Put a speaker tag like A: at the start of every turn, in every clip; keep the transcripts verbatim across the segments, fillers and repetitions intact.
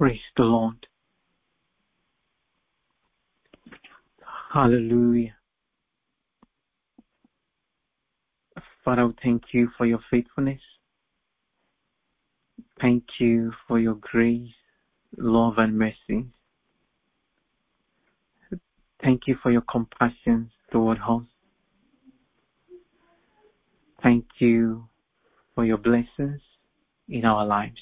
A: Praise the Lord. Hallelujah. Father, we thank you for your faithfulness. Thank you for your grace, love, and mercy. Thank you for your compassion toward us. Thank you for your blessings in our lives.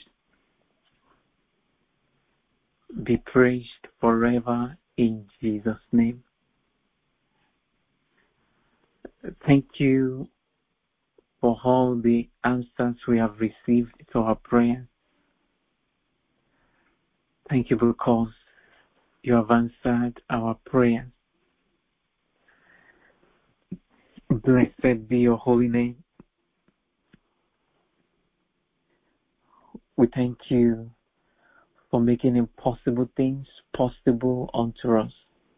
A: Be praised forever in Jesus' name. Thank you for all the answers we have received to our prayers. Thank you because you have answered our prayers. Blessed be your holy name. We thank you for making impossible things possible unto us.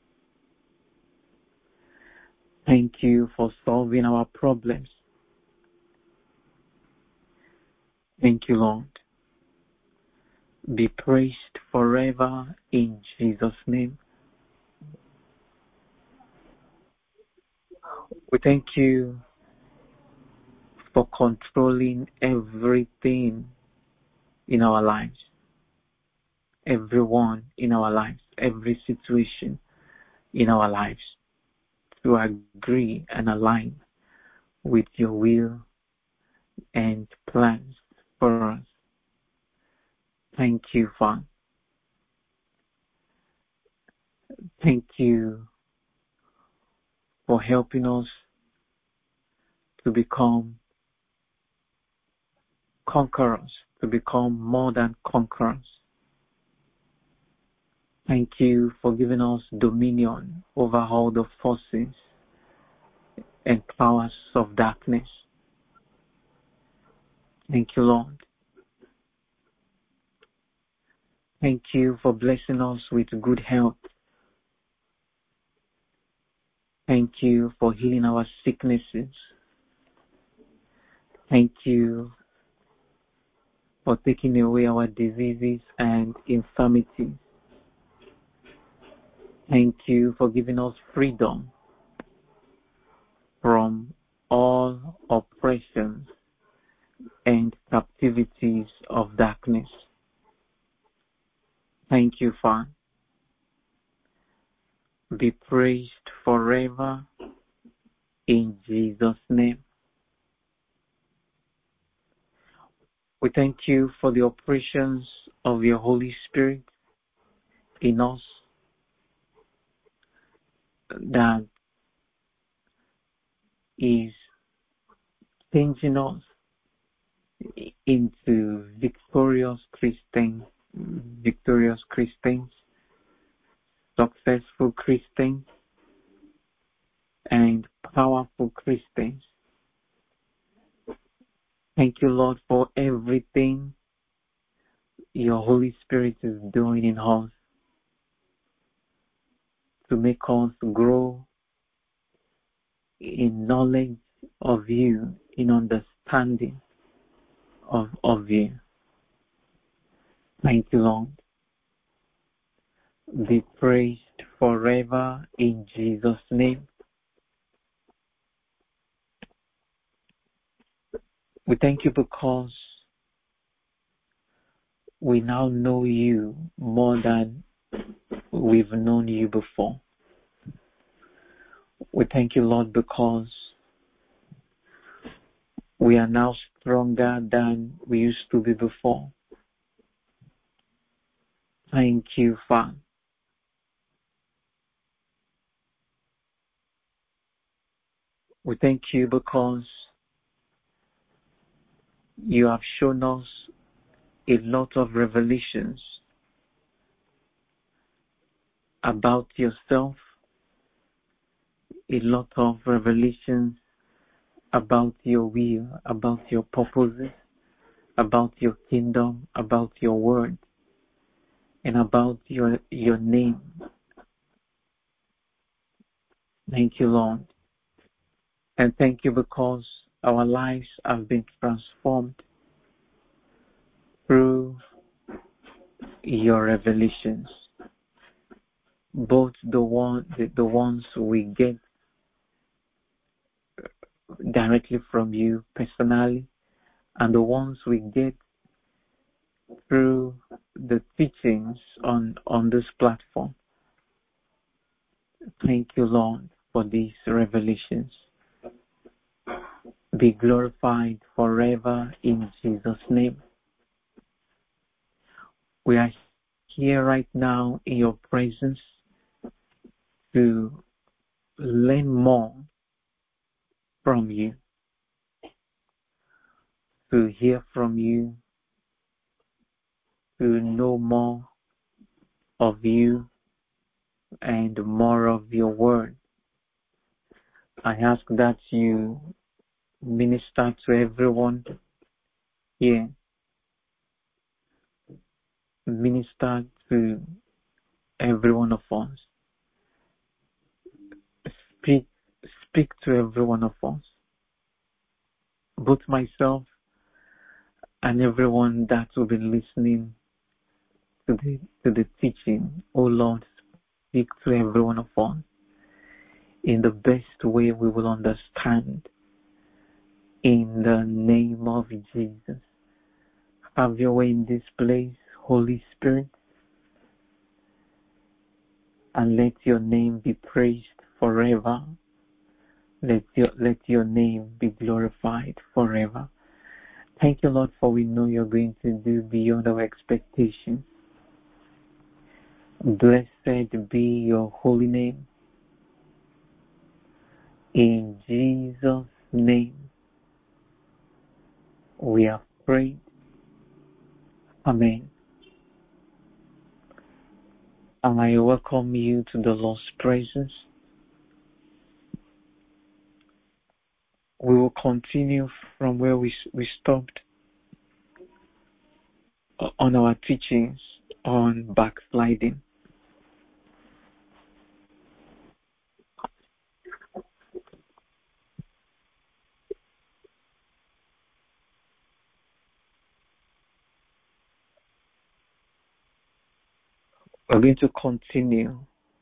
A: Thank you for solving our problems. Thank you, Lord. Be praised forever in Jesus' name. We thank you for controlling everything in our lives, everyone in our lives, every situation in our lives, to agree and align with your will and plans for us. Thank you, Father. Thank you for helping us to become conquerors, to become more than conquerors. Thank you for giving us dominion over all the forces and powers of darkness. Thank you, Lord. Thank you for blessing us with good health. Thank you for healing our sicknesses. Thank you for taking away our diseases and infirmities. Thank you for giving us freedom from all oppressions and captivities of darkness. Thank you, Father. Be praised forever in Jesus' name. We thank you for the operations of your Holy Spirit in us that is changing us into victorious Christians, victorious Christians, successful Christians, and powerful Christians. Thank you, Lord, for everything your Holy Spirit is doing in us to make us grow in knowledge of you, in understanding of, of you. Thank you, Lord. Be praised forever in Jesus' name. We thank you because we now know you more than we've known you before. We thank you, Lord, because we are now stronger than we used to be before. Thank you, Father. We thank you because you have shown us a lot of revelations about yourself, a lot of revelations about your will, about your purposes, about your kingdom, about your word, and about your, your name. Thank you, Lord. And thank you because our lives have been transformed through your revelations, both the one the, the ones we get directly from you personally and the ones we get through the teachings on on this platform. Thank you, Lord, for these revelations. Be glorified forever in Jesus' name. We are here right now in your presence to learn more from you, to hear from you, to know more of you and more of your word. I ask that you minister to everyone here. Minister to every one of us. Speak, speak to every one of us. Both myself and everyone that will be listening to the to the teaching. Oh Lord, speak to every one of us in the best way we will understand. In the name of Jesus. Have your way in this place, Holy Spirit, and let your name be praised forever. Let your, let your name be glorified forever. Thank you, Lord, for we know you're going to do beyond our expectations. Blessed be your holy name. In Jesus' name, we have prayed. Amen. And I welcome you to the Lord's presence. We will continue from where we we stopped on our teachings on backsliding. We're going to continue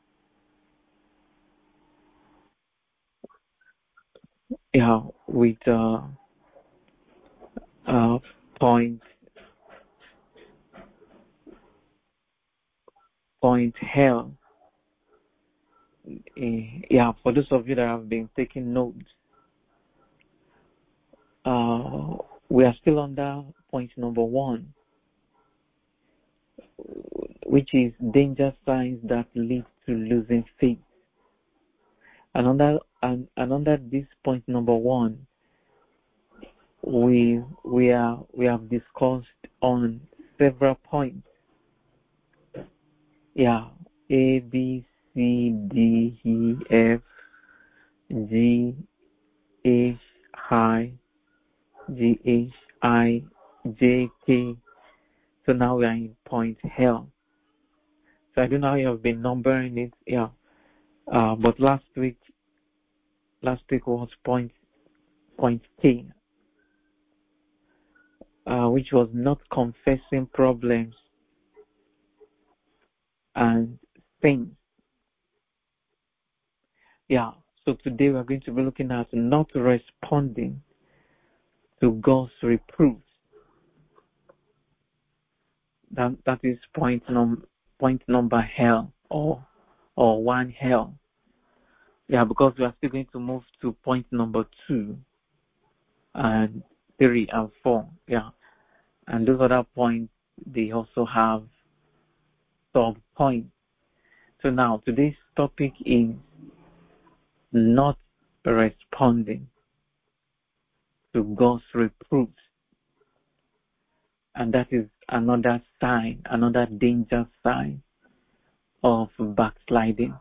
A: yeah, with uh, uh, point point hell. Uh, yeah, for those of you that have been taking notes, uh, we are still under point number one, which is danger signs that lead to losing faith. And under and, and under this point number one, we we are we have discussed on several points. Yeah, A, B, C, D, E, F, G, H, I, G, H, I, J, K. So now we are in point hell. So I don't know how you have been numbering it. Yeah. Uh, but last week, last week was point, point K, uh, which was not confessing problems and things. Yeah. So today we're going to be looking at not responding to God's reproofs. That that is point num point number hell or or one hell. Yeah, because we are still going to move to point number two and three and four. Yeah. And those other points, they also have sub points. So now today's topic is not responding to God's reproofs. And that is another sign, another danger sign of backsliding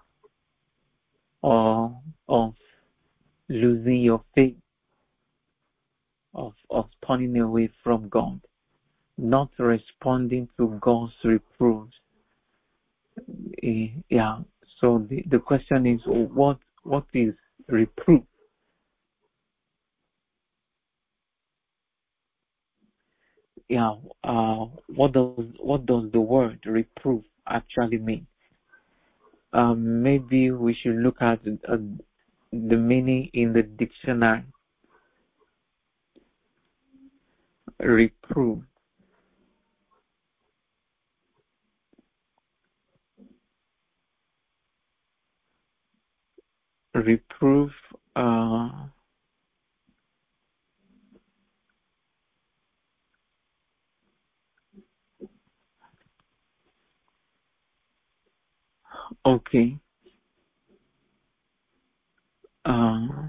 A: or of losing your faith, of, of turning away from God, not responding to God's reproofs. Uh, yeah. So the, the question is, what what is reproof? yeah, uh, what does what does the word reproof actually mean? Um, maybe we should look at uh, the meaning in the dictionary. Reproof. Reproof. Uh, okay. Uh,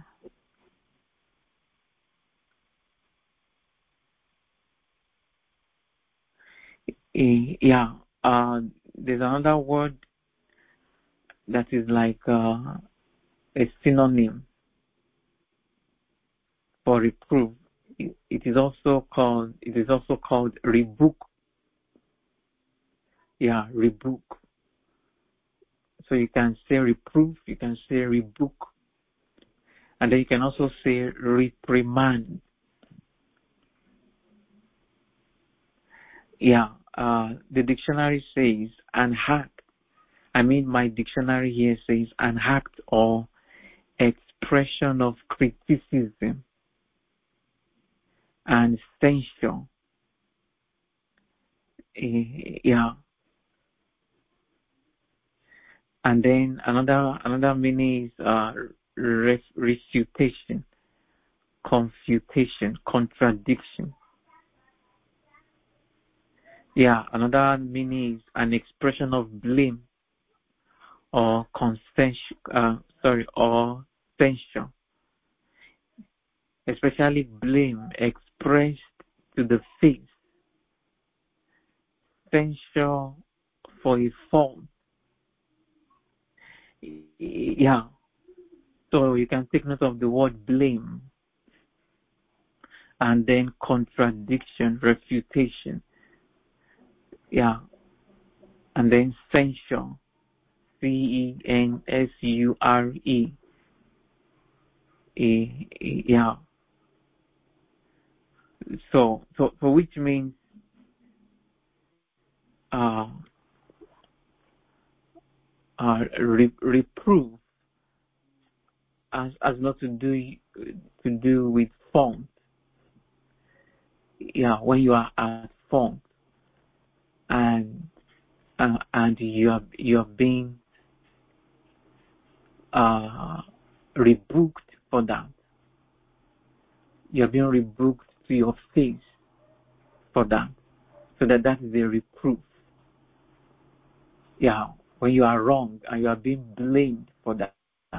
A: eh, yeah. Uh, there's another word that is like uh, a synonym for reproof. It, it is also called. It is also called rebuke. Yeah, rebuke. So you can say reproof. You can say rebuke, and then you can also say reprimand. Yeah. Uh, the dictionary says an act. I mean, my dictionary here says an act or expression of criticism and censure. Eh, yeah. And then another another meaning is uh, ref, refutation, confutation, contradiction. Yeah. Another meaning is an expression of blame or consent. Uh, sorry, or censure, especially blame expressed to the face, censure for a fault. Yeah. So you can take note of the word blame and then contradiction, refutation. Yeah. And then censure. C E N S U R E. Yeah. So, so, so which means, uh, uh, re- reproof has, has not to do, to do with fault. Yeah. When you are at fault and, uh, and you are, you are being, uh, rebuked for that. You're being rebuked to your face for that. So that that is a reproof. Yeah. When you are wrong and you are being blamed for that.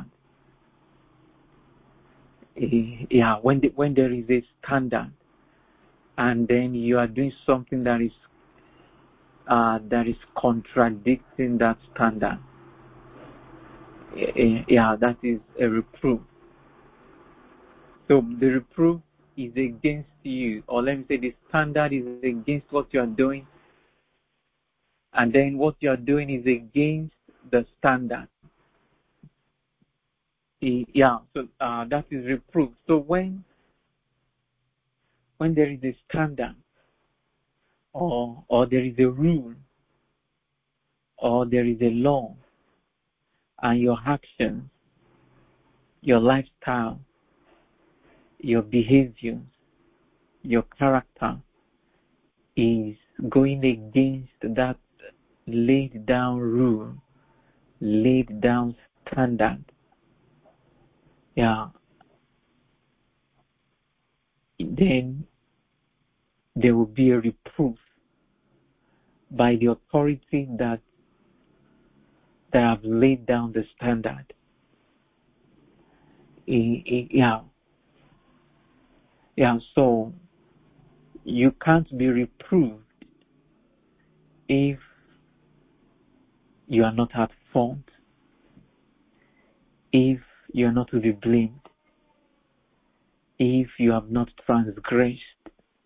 A: Eh, Yeah. When the, when there is a standard and then you are doing something that is uh, that is contradicting that standard. Eh, eh, Yeah, that is a reproof. So the reproof is against you, or let me say the standard is against what you are doing, and then what you are doing is against the standard. Yeah, so uh, that is reproof. So when when there is a standard, or or there is a rule, or there is a law, and your actions, your lifestyle, your behavior, your character is going against that laid down rule, laid down standard, yeah, then there will be a reproof by the authority that that have laid down the standard. Eh, eh, Yeah, yeah. So you can't be reproved if you are not at fault, if you are not to be blamed, if you have not transgressed,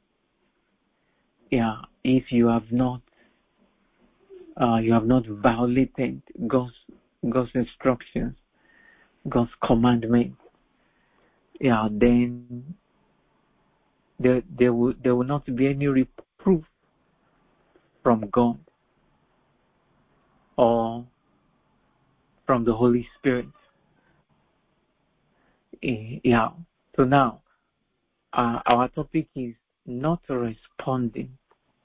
A: yeah, if you have not, uh, you have not violated God's God's instructions, God's commandments, yeah, then there there will there will not be any reproof proof from God or from the Holy Spirit. Yeah. So now, uh, our topic is not responding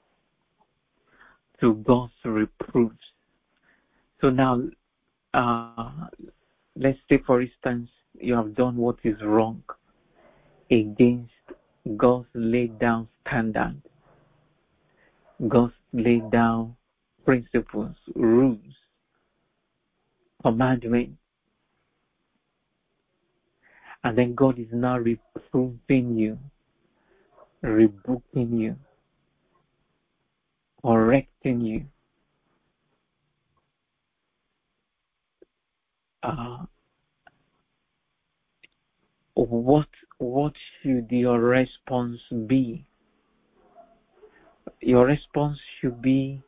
A: to God's reproofs. So now, uh, let's say, for instance, you have done what is wrong against God's laid down standard, God's laid down principles, rules, commandments, and then God is now reproving you, rebuking you, correcting you. Uh, what what should your response be? Your response should be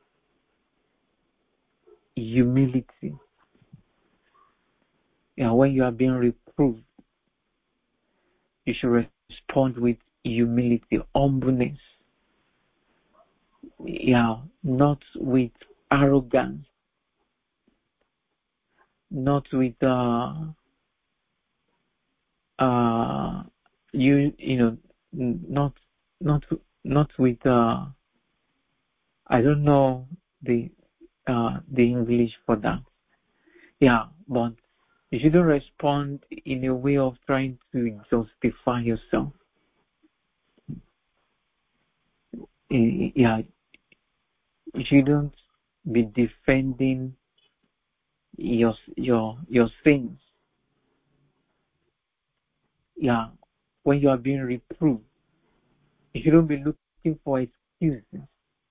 A: humility. Yeah, when you are being reproved, you should respond with humility, humbleness. Yeah, not with arrogance, not with uh uh you you know not not not with uh I don't know the uh the English for that. Yeah, but you shouldn't respond in a way of trying to justify yourself. Yeah, you shouldn't be defending your your your sins. Yeah, when you are being reproved, you shouldn't be looking for excuses.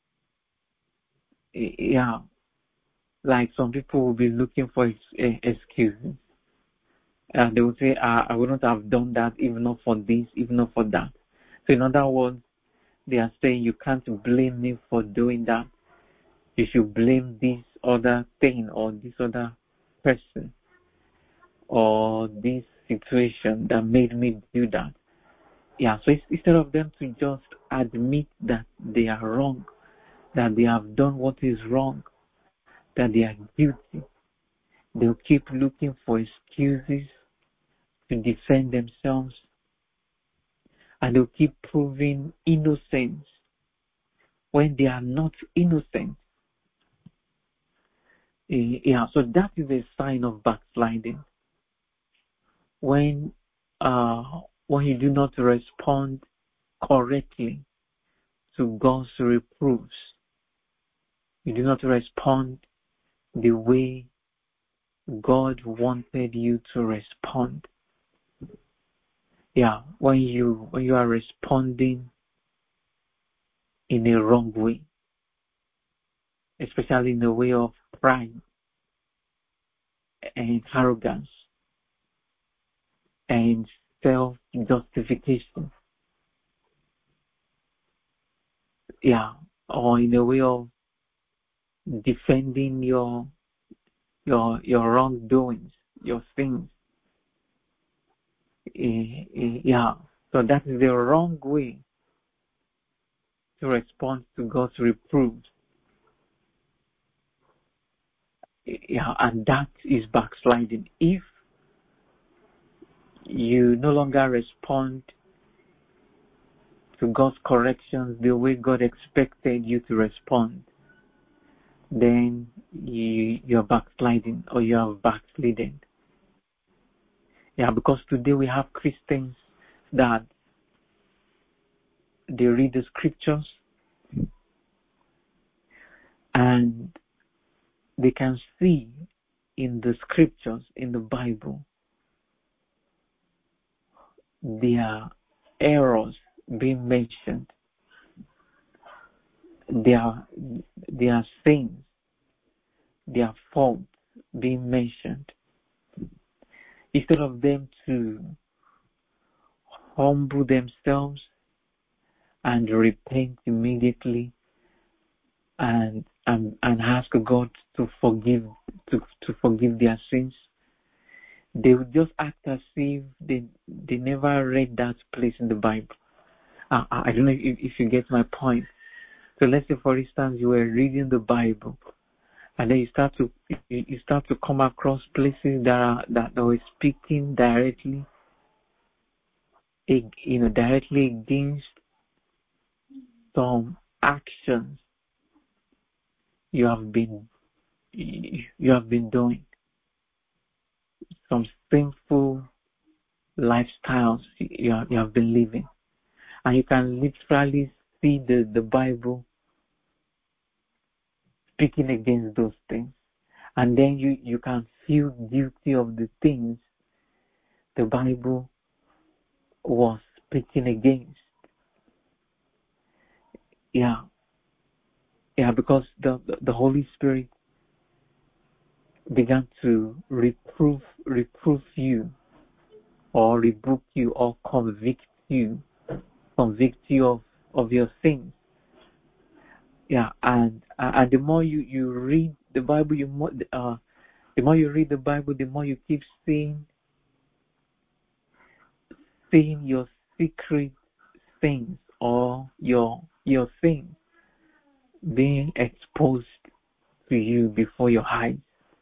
A: Yeah, like some people will be looking for ex- excuses. And they will say, ah, I wouldn't have done that if not for this, if not for that. So in other words, they are saying you can't blame me for doing that. You should blame this other thing or this other person or this situation that made me do that. Yeah, so instead of them to just admit that they are wrong, that they have done what is wrong, that they are guilty, they'll keep looking for excuses to defend themselves, and they'll keep proving innocence when they are not innocent. Yeah, so that is a sign of backsliding. When uh, when you do not respond correctly to God's reproofs, you do not respond the way God wanted you to respond. Yeah, when you when you are responding in a wrong way, especially in the way of pride and arrogance and self-justification. Yeah, or in a way of defending your your your wrongdoings, your sins. Yeah, so that is the wrong way to respond to God's reproof. Yeah, and that is backsliding. If you no longer respond to God's corrections the way God expected you to respond, then you, you're backsliding or you have backslidden. Yeah, because today we have Christians that they read the scriptures and they can see in the scriptures, in the Bible, their errors being mentioned, their, their sins, their faults being mentioned. Instead of them to humble themselves and repent immediately and and, and ask God to forgive to, to forgive their sins, they would just act as if they they never read that place in the Bible. I, I don't know if, if you get my point. So let's say, for instance, you were reading the Bible, and then you start to you, you start to come across places that are that are speaking directly, you know, directly against some actions you have been you have been doing, some sinful lifestyles you have, you have been living, and you can literally see the, the Bible speaking against those things, and then you, you can feel guilty of the things the Bible was speaking against. Yeah, yeah, because the, the, the Holy Spirit began to reprove reprove you, or rebuke you, or convict you, convict you of, of your sins. Yeah, and uh, and the more you, you read the Bible, you more uh, the more you read the Bible, the more you keep seeing seeing your secret things, or your your things being exposed to you before your eyes.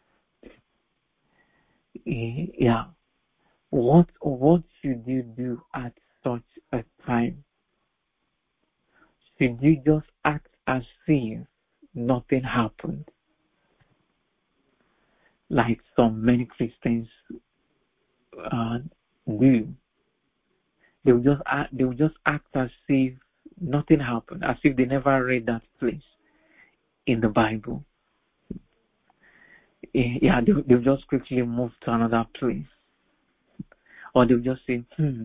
A: Yeah, what what should you do at such a time? Should you just act as if nothing happened, like some many Christians uh, do? They will just act, they will just act as if nothing happened, as if they never read that place in the Bible. Yeah, they they'll just quickly move to another place, or they'll just say, "Hmm."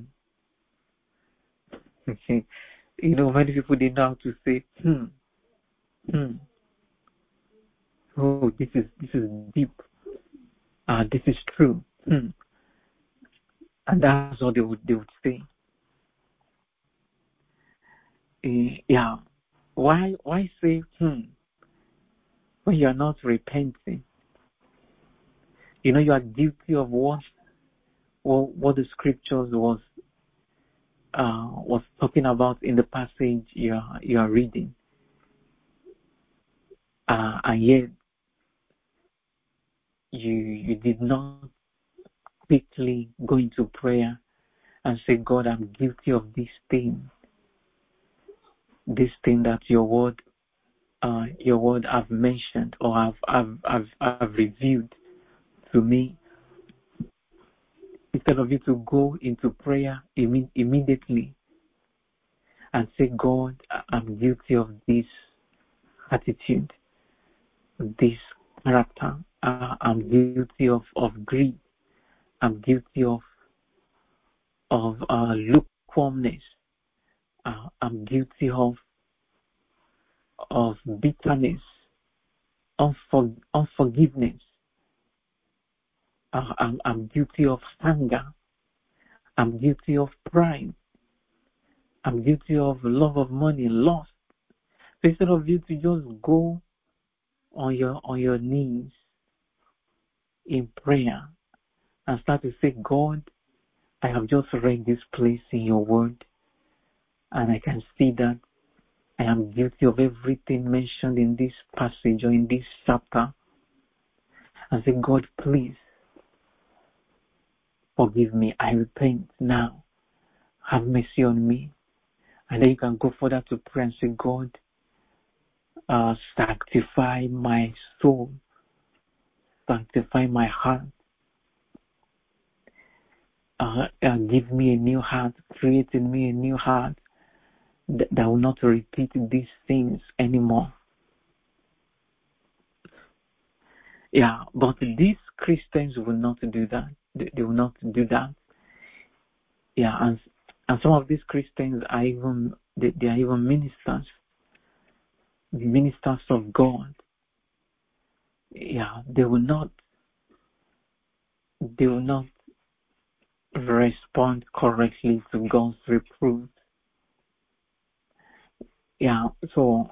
A: Okay, you know, many people didn't know how to say, "Hmm, hmm." Oh, this is this is deep. Ah, uh, this is true. Hmm. And that's what they would they would say. Uh, yeah. Why why say hmm when you are not repenting? You know you are guilty of what what, what the scriptures was uh was talking about in the passage you are you are reading. Uh, and yet you you did not quickly go into prayer and say, God, I'm guilty of this thing, this thing that your word uh your word have mentioned, or have have have, have revealed to me. Instead of you to go into prayer imme- immediately and say, God, I'm guilty of this attitude, this character. Uh, I'm guilty of, of greed. I'm guilty of of uh, lukewarmness. Uh, I'm guilty of of bitterness, unfor- unforgiveness. Uh, I'm, I'm guilty of anger. I'm guilty of pride. I'm guilty of love of money, lust. So instead of you to just go on your on your knees in prayer and start to say, God, I have just read this place in your word, and I can see that I am guilty of everything mentioned in this passage or in this chapter. And say, God, please forgive me. I repent now. Have mercy on me. And then you can go further to pray and say, God, uh, sanctify my soul, sanctify my heart. Uh, uh, give me a new heart, create in me a new heart that, that will not repeat these things anymore. Yeah, but these Christians will not do that. They, they will not do that. Yeah, and and some of these Christians are even they, they are even ministers, ministers of God. Yeah, they will not they will not respond correctly to God's reproof. Yeah, so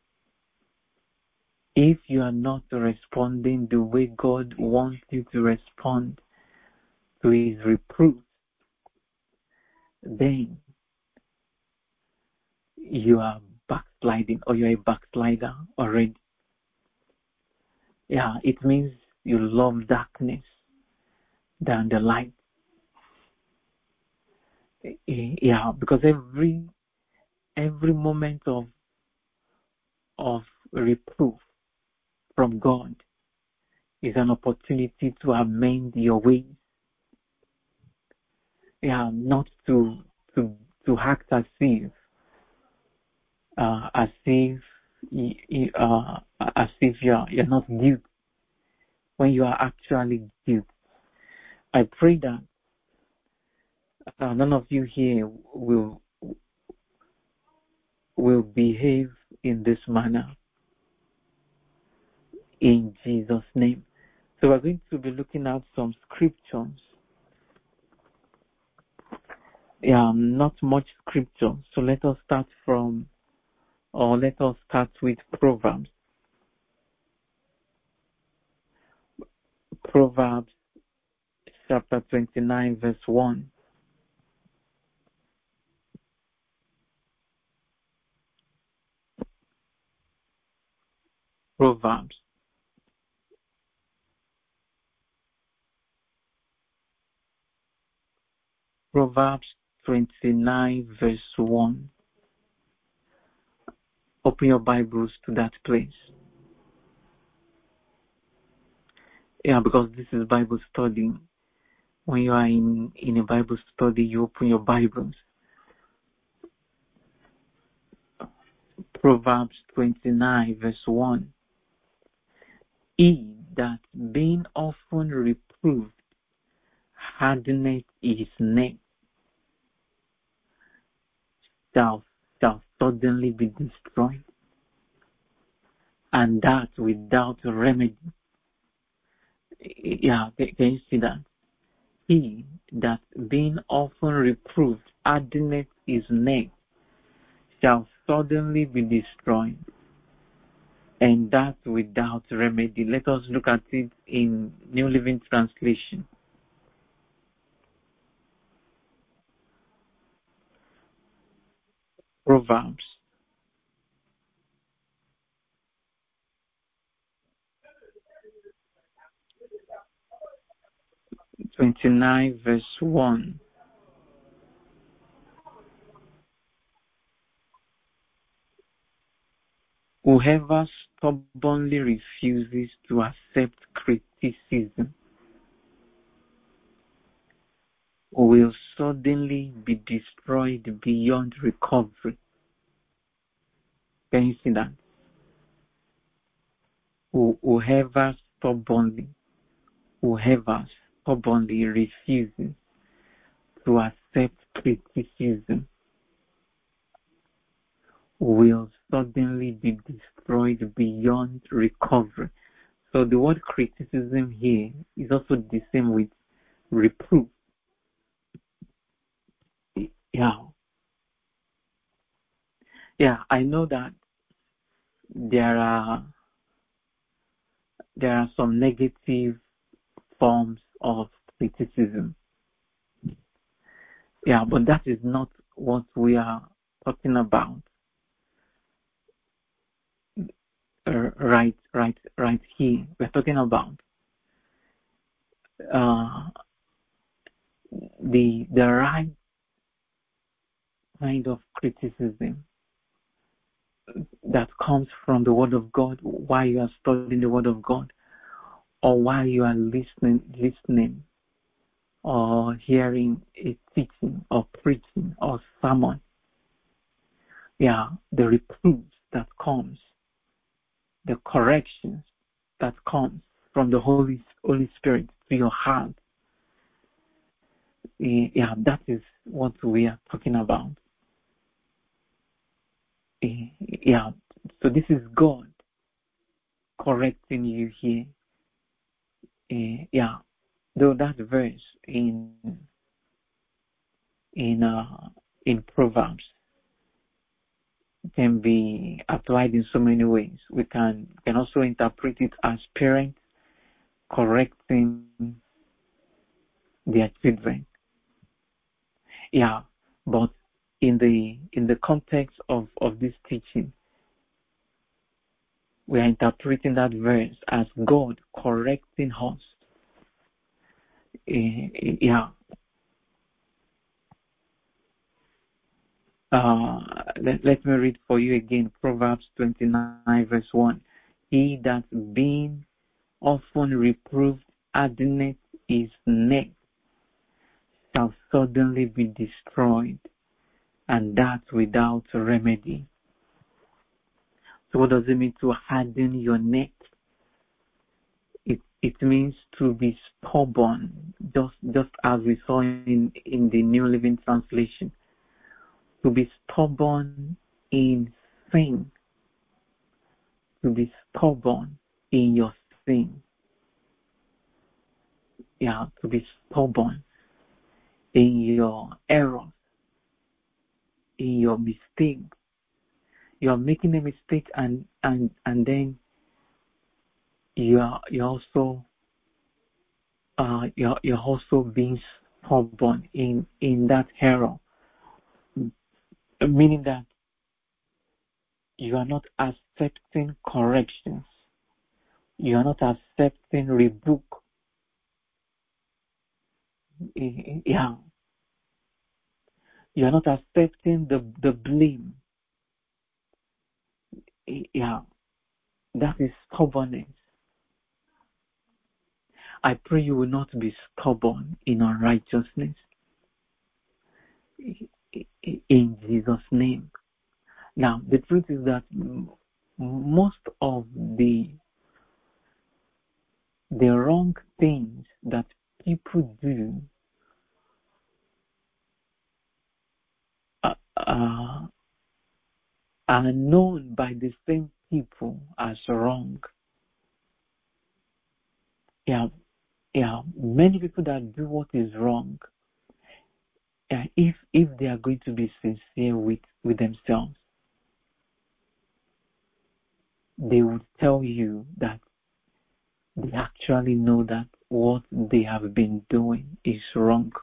A: if you are not responding the way God wants you to respond to his reproof, then you are backsliding or you're a backslider already. Yeah, it means you love darkness than the light. Yeah, because every every moment of of reproof from God is an opportunity to amend your ways. Yeah, not to to to act as if uh, as if uh, as if you're you're not guilty when you are actually guilty. I pray that uh, none of you here will will behave in this manner in Jesus' name. So we're going to be looking at some scriptures. Yeah, not much scripture. So let us start from, or let us start with Proverbs. Proverbs chapter twenty-nine, verse one. Proverbs. Proverbs twenty-nine, verse one. Open your Bibles to that place. Yeah, because this is Bible study. When you are in, in a Bible study, you open your Bibles. Proverbs twenty-nine, verse one. He that being often reproved hardeneth his neck shall, shall suddenly be destroyed, and that without remedy. Yeah, can you see that? He that being often reproved hardeneth his neck shall suddenly be destroyed, and that without remedy. Let us look at it in New Living Translation. Proverbs twenty-nine, verse one. Whoever stubbornly refuses to accept criticism will suddenly be destroyed beyond recovery. Can you see that? Whoever stubbornly, whoever stubbornly refuses to accept criticism will suddenly be destroyed beyond recovery. So the word criticism here is also the same with reproof. Yeah. Yeah, I know that there are there are some negative forms of criticism. Yeah, but that is not what we are talking about. Uh, right, right, right here. We're talking about uh, the the right kind of criticism that comes from the Word of God while you are studying the Word of God, or while you are listening, listening, or hearing a teaching, or preaching, or sermon. Yeah, the reproofs that comes, the corrections that comes from the Holy Holy Spirit to your heart. Yeah, that is what we are talking about. Yeah, so this is God correcting you here. Yeah, though that verse in in uh, in Proverbs can be applied in so many ways. We can can also interpret it as parents correcting their children. Yeah, but in the in the context of, of this teaching, we are interpreting that verse as God correcting us. Uh, yeah. Uh, let, let me read for you again, Proverbs twenty-nine verse one. He that being often reproved hardeneth his neck shall suddenly be destroyed, and that without remedy. So what does it mean to harden your neck? It it means to be stubborn, just just as we saw in, in the New Living Translation. To be stubborn in sin. To be stubborn in your sin. Yeah, to be stubborn in your errors, in your mistakes. You are making a mistake, and and and then you are you also uh you're you're also being stubborn in in that error, meaning that you are not accepting corrections, you are not accepting rebuke. Yeah, you are not accepting the the blame. Yeah, that is stubbornness. I pray you will not be stubborn in unrighteousness. In Jesus' name. Now, the truth is that most of the the wrong things that people do uh, uh, are known by the same people as wrong. Yeah, yeah. Many people that do what is wrong, uh, if if they are going to be sincere with with themselves, they would tell you that they actually know that what they have been doing is wrong.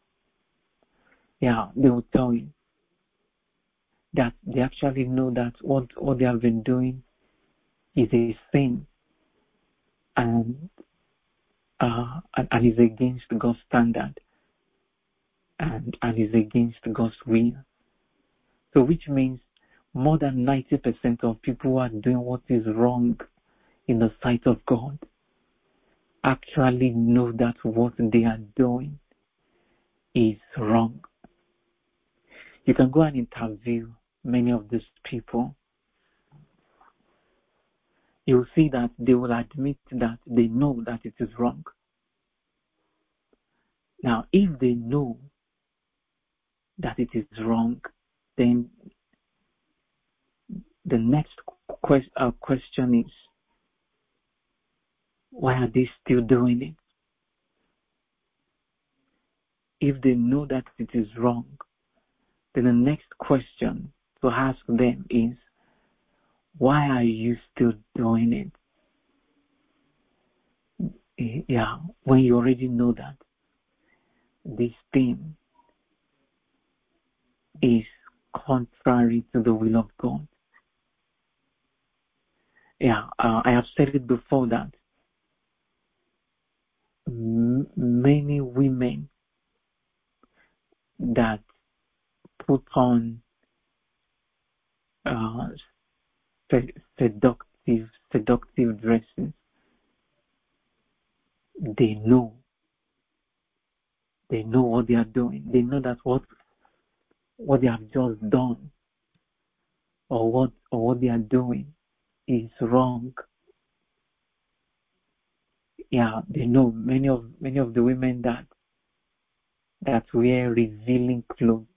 A: Yeah, they will tell you that they actually know that what, what they have been doing is a sin, and uh, and, and is against God's standard, and, and is against God's will. So which means more than ninety percent of people who are doing what is wrong in the sight of God actually know that what they are doing is wrong. You can go and interview many of these people. You'll see that they will admit that they know that it is wrong. Now, if they know that it is wrong, then the next quest, uh, question is, why are they still doing it? If they know that it is wrong, then the next question to ask them is, why are you still doing it? Yeah, when you already know that this thing is contrary to the will of God. Yeah, uh, I have said it before that m- many women that put on uh, sed- seductive, seductive dresses, they know, they know what they are doing. They know that what what they have just done, or what or what they are doing, is wrong. Yeah, they know. Many of many of the women that that wear revealing clothes,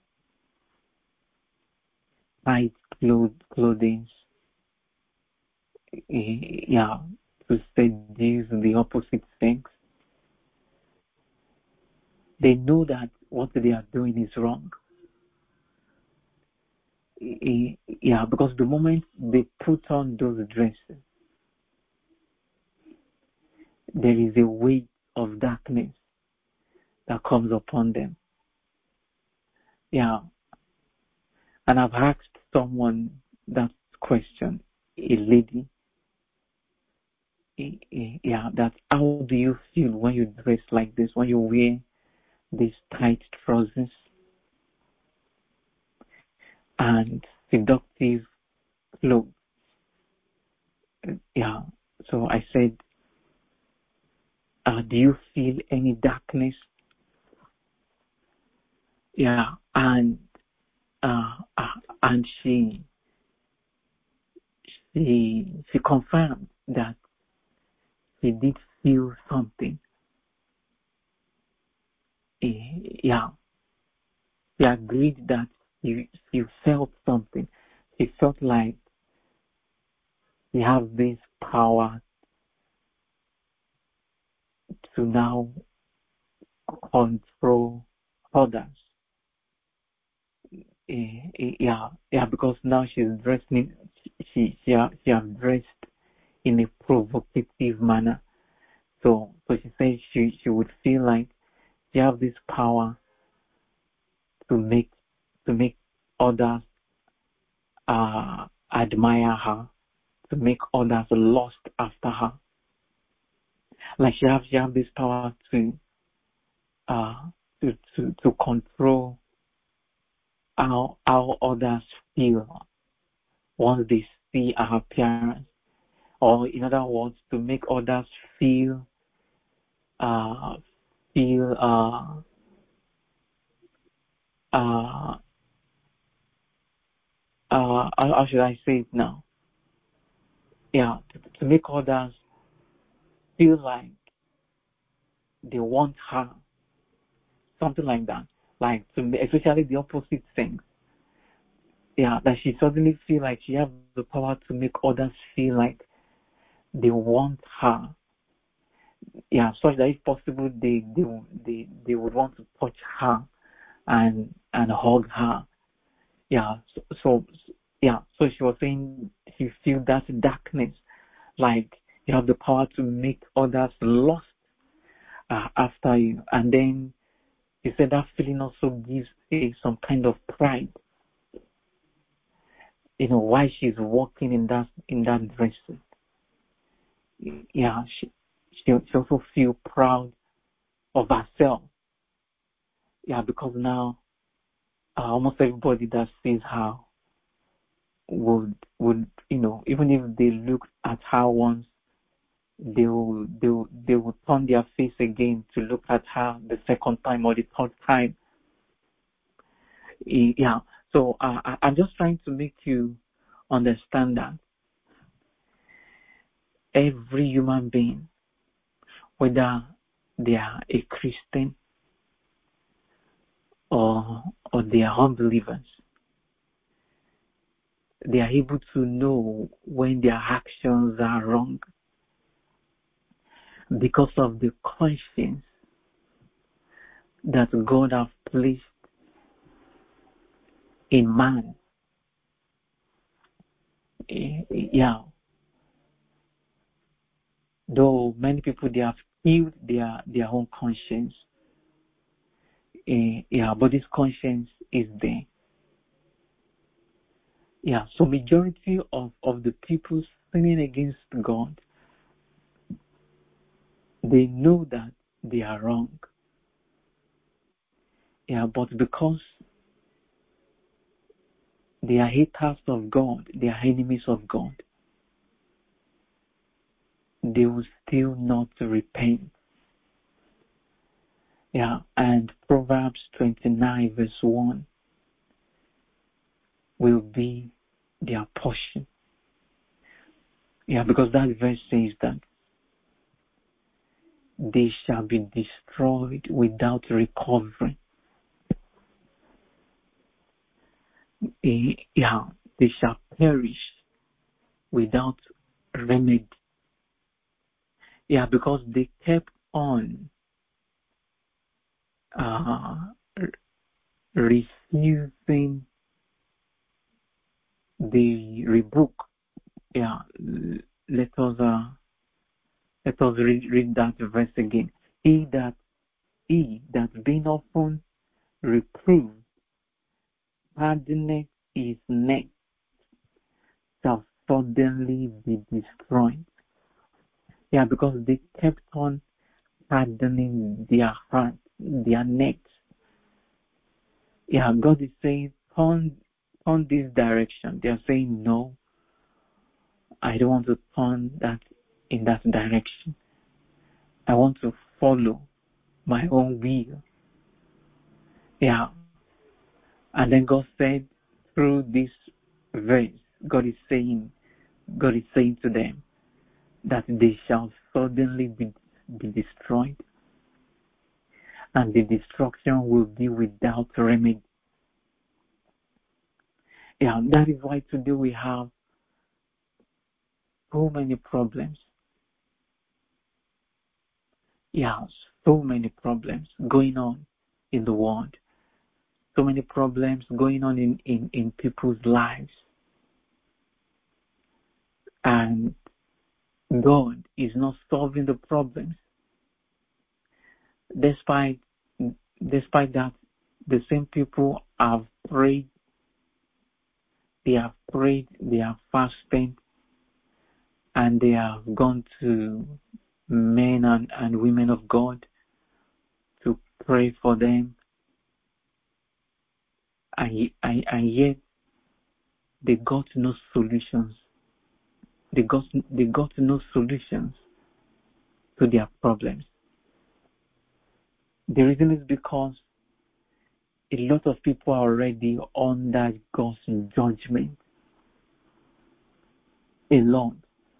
A: tight clothes, clothing, eh, yeah, to seduce the opposite sex. They know that what they are doing is wrong. Eh, Yeah, because the moment they put on those dresses, there is a weight of darkness that comes upon them. Yeah, And I've asked someone that question, a lady, yeah, that how do you feel when you dress like this, when you wear these tight trousers and seductive clothes? Yeah, so I said, uh, do you feel any darkness? Yeah, and uh, uh, and she she she confirmed that she did feel something. Eh, Yeah, she agreed that she she felt something. She felt like she has this power to now control others. Eh, eh, Yeah, yeah, because now she's dressing. She she ha- she has dressed in a provocative manner. So so she said she she would feel like she has this power to make to make others uh admire her, to make others lust after her. Like she has she has this power to uh to to, to control how how others feel once they see her appearance, or in other words, to make others feel uh feel uh uh uh how how should I say it now? Yeah, to, to make others feel like they want her, something like that. Like to me, especially the opposite thing. Yeah, that she suddenly feel like she has the power to make others feel like they want her. Yeah, such that if possible, they they they they would want to touch her and and hug her. Yeah, so, so yeah, so she was saying she feel that darkness, like you have the power to make others lost uh, after you, and then he said that feeling also gives a some kind of pride. You know why she's walking in that in that dress. Yeah, she she, she also feel proud of herself. Yeah, because now uh, almost everybody that sees her would would you know, even if they looked at her once, they will they will, they will turn their face again to look at her the second time or the third time. Yeah, so uh, I, I'm just trying to make you understand that every human being, whether they are a Christian or or they are unbelievers, they are able to know when their actions are wrong because of the conscience that God has placed in man. Yeah, though many people they have killed their their own conscience. Yeah, but this conscience is there. Yeah, so majority of, of the people sinning against God, they know that they are wrong. Yeah, but because they are haters of God, they are enemies of God, they will still not repent. Yeah, and Proverbs twenty-nine verse one will be their portion. Yeah, because that verse says that they shall be destroyed without recovery. Yeah, they shall perish without remedy. Yeah, because they kept on uh, refusing the rebuke. Yeah, let us uh, let us read, read that verse again. He that he that being often reproved pardoneth his neck shall suddenly be destroyed. Yeah, because they kept on hardening their hearts, their necks. Yeah, God is saying, turn, turn this direction. They are saying, no, I don't want to turn that in that direction. I want to follow my own will. Yeah. And then God said, through this verse, God is saying, God is saying to them that they shall suddenly be, be destroyed, and the destruction will be without remedy. Yeah, that is why today we have so many problems. Yeah, so many problems going on in the world. So many problems going on in, in, in people's lives. And God is not solving the problems. Despite, despite that, the same people have prayed, they have prayed, they have fasted, and they have gone to men and, and women of God to pray for them. And, and, and yet, they got no solutions. They got, they got no solutions to their problems. The reason is because a lot of people are already under God's judgment. A lot.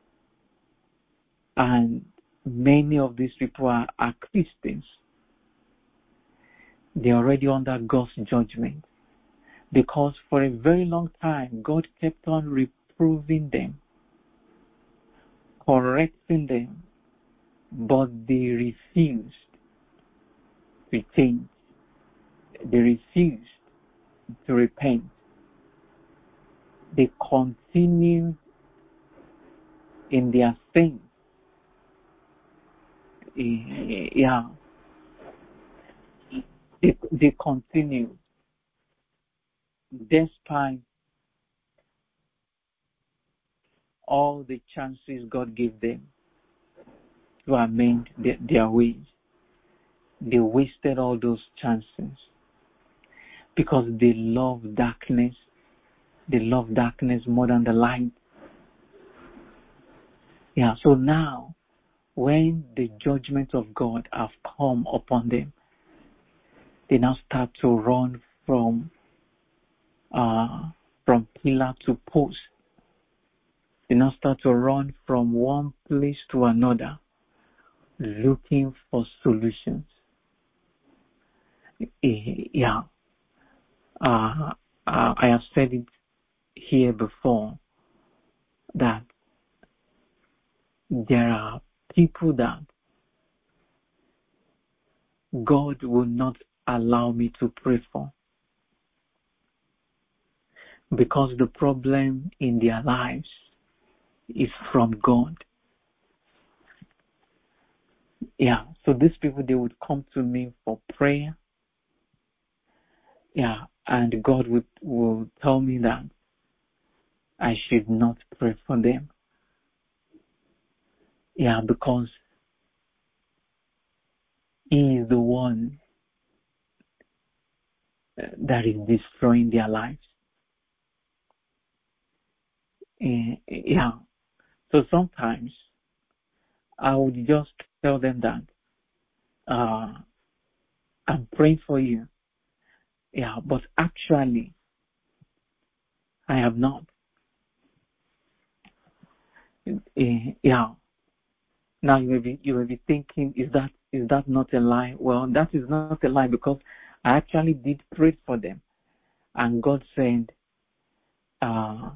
A: And many of these people are, are Christians. They're already under God's judgment. Because for a very long time, God kept on reproving them, correcting them, but they refused to change. They refused to repent. They continued in their sins. Yeah. They, they continued despite all the chances God gave them to amend their, their ways. They wasted all those chances because they love darkness. They love darkness more than the light. Yeah, so now, when the judgment of God have come upon them, they now start to run from uh, from pillar to post. They now start to run from one place to another, looking for solutions. Yeah, uh, uh, I have said it here before that there are people that God will not allow me to pray for because the problem in their lives is from God. Yeah, so these people, they would come to me for prayer. Yeah, and God would, would tell me that I should not pray for them. Yeah, because He is the one that is destroying their lives. Uh, yeah, so sometimes I would just tell them that uh, I'm praying for you. Yeah, but actually, I have not. Uh, yeah. Now you may be you may be thinking, is that is that not a lie? Well, that is not a lie because I actually did pray for them, and God said, uh,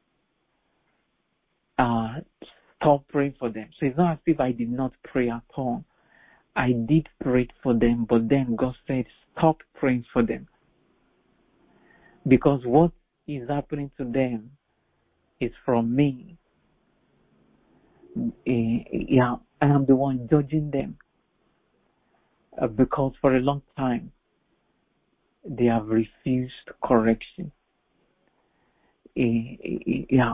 A: uh, stop praying for them. So it's not as if I did not pray at all. I did pray for them, but then God said, stop praying for them. Because what is happening to them is from me. Uh, yeah, I am the one judging them. Uh, because for a long time, they have refused correction. yeah,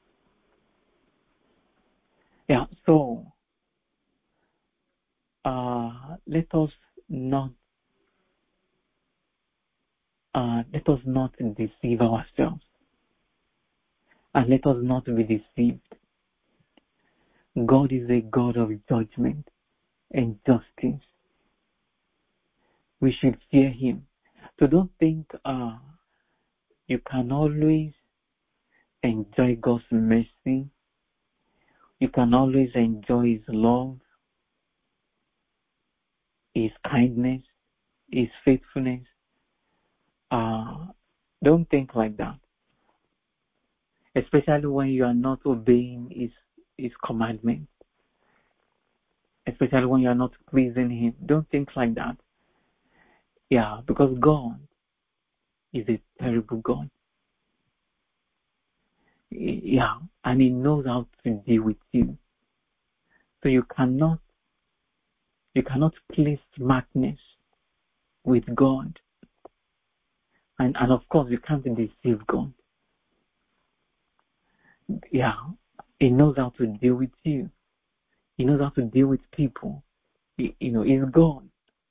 A: yeah. So uh, let us not uh, let us not deceive ourselves, and let us not be deceived. God is a God of judgment and justice. We should fear Him. So don't think uh, you can always enjoy God's mercy. You can always enjoy His love, His kindness, His faithfulness. Uh, don't think like that. Especially when you are not obeying His, His commandments. Especially when you are not pleasing Him. Don't think like that. Yeah, because God is a terrible God. Yeah, and He knows how to deal with you. So you cannot, you cannot play smartness with God. And, and of course, you can't deceive God. Yeah, He knows how to deal with you. He knows how to deal with people. He, you know, He's God.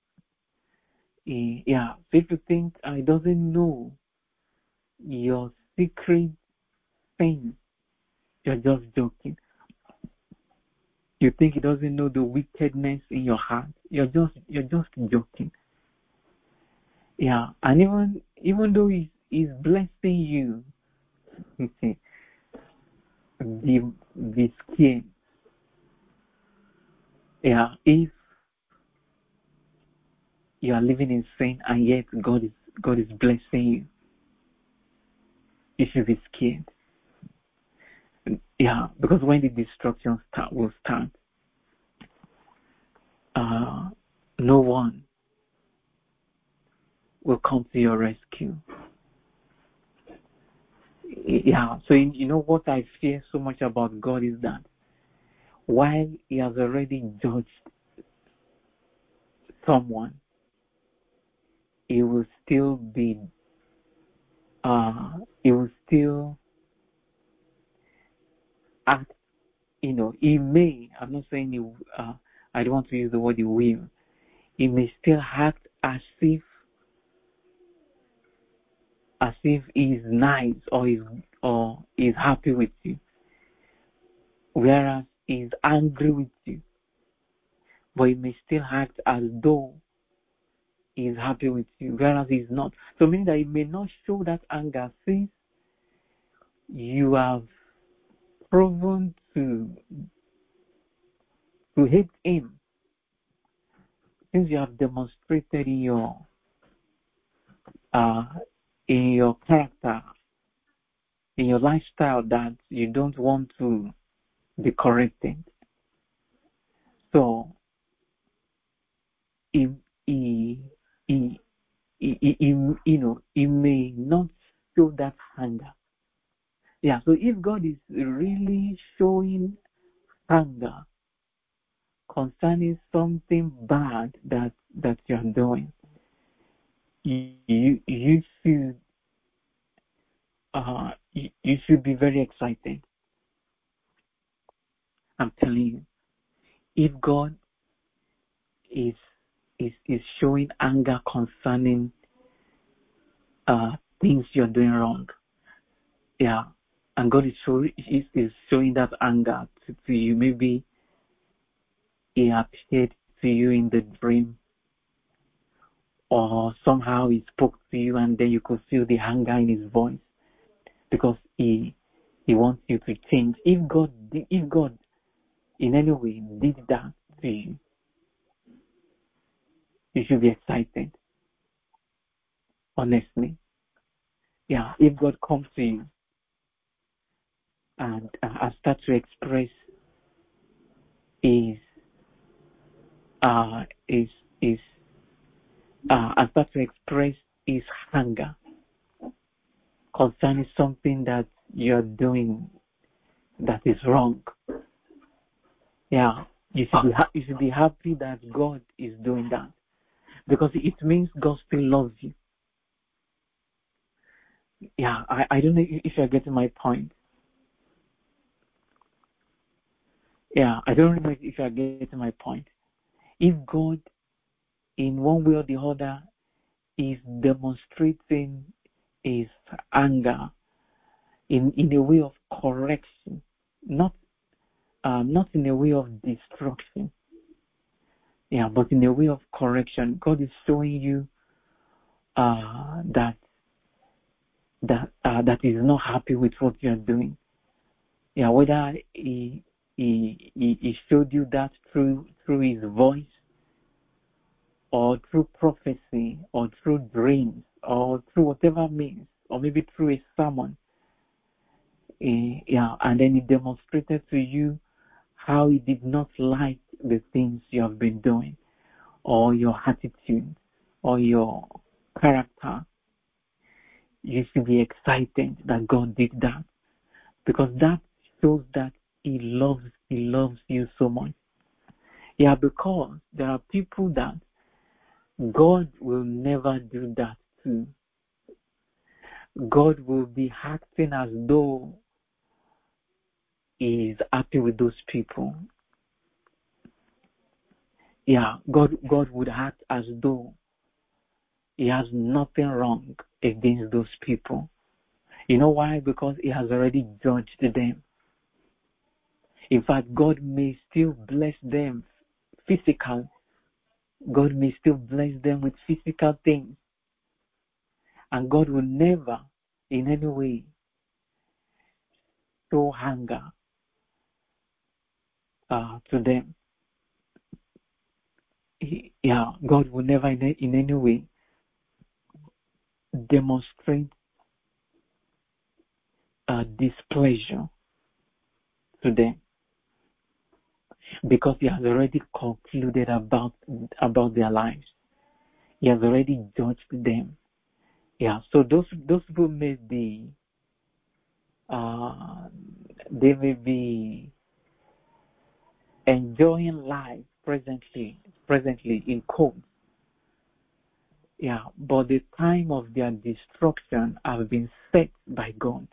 A: He, yeah, so if you think uh, He doesn't know your secret thing, you're just joking. You think He doesn't know the wickedness in your heart, you're just you're just joking. Yeah, and even even though He's, he's blessing you, you see, be be scared. Yeah, if you are living in sin and yet God is God is blessing you, you should be scared. Yeah, because when the destruction start will start, uh, no one will come to your rescue. Yeah, so you, you know what I fear so much about God is that while He has already judged someone, He will still be, uh, He will still act. You know, He may. I'm not saying He. Uh, I don't want to use the word He will. He may still act as if, as if He's nice or He's or He's happy with you, whereas He's angry with you. But He may still act as though He's happy with you, whereas He's not. So meaning that He may not show that anger since you have proven to to hate Him, since you have demonstrated in your uh in your character, in your lifestyle, that you don't want to be corrected. So he he he, he, he, he you know he may not show that anger. Yeah, so if God is really showing anger concerning something bad that that you're doing, you you, you should uh you, you should be very excited. I'm telling you, if God is is is showing anger concerning uh things you're doing wrong, yeah, and God is showing is, is showing that anger to, to you. Maybe He appeared to you in the dream, or somehow He spoke to you, and then you could feel the anger in His voice because He He wants you to change. If God if God in any way did that to you, you should be excited. Honestly, yeah. If God comes to you and uh, start to express His uh is is uh and start to express His anger concerning something that you're doing that is wrong, yeah, you should be ha- you should be happy that God is doing that, because it means God still loves you. Yeah, I, I don't know if you're getting my point. Yeah, I don't know if you're getting my point. If God, in one way or the other, is demonstrating his anger in, in a way of correction, not um, not in a way of destruction, yeah, but in a way of correction. God is showing you uh, that that uh, that is not happy with what you are doing. Yeah, whether he he he, he showed you that through through his voice, or through prophecy, or through dreams, or through whatever means, or maybe through a sermon. Uh, yeah, and then he demonstrated to you how he did not like the things you have been doing, or your attitude, or your character. You should be excited that God did that, because that shows that he loves he loves you so much. Yeah, because there are people that God will never do that to. God will be acting as though he is happy with those people. Yeah, God God would act as though he has nothing wrong against those people. You know why? Because he has already judged them. In fact, God may still bless them physically. God may still bless them with physical things. And God will never, in any way, show anger uh, to them. He, yeah, God will never, in, in any way, demonstrate uh, displeasure to them, because He has already concluded about about their lives. He has already judged them. Yeah, so those those people may be, uh, they may be enjoying life presently, presently in cold. Yeah, but the time of their destruction has been set by God.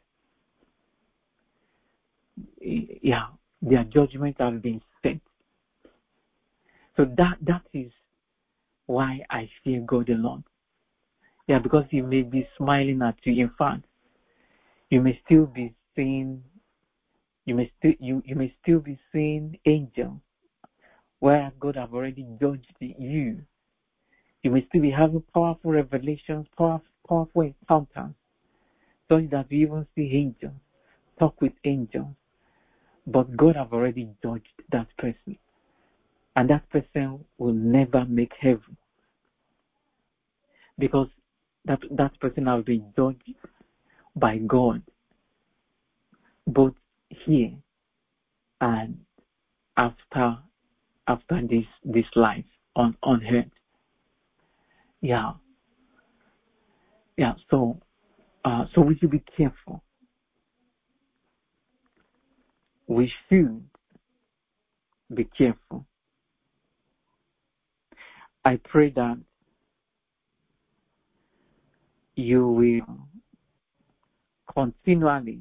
A: Yeah, their judgment has been set. So that that is why I fear God a lot. Yeah, because He may be smiling at you. In fact, you may still be seeing, you may still you, you may still be seeing angels, where God have already judged you. You may still be having powerful revelations, powerful, powerful encounters, so that you even see angels, talk with angels. But God have already judged that person. And that person will never make heaven. Because that, that person has been judged by God, both here and after after this this life on, on earth. Yeah. Yeah. So uh so we should be careful. We should be careful. I pray that you will continually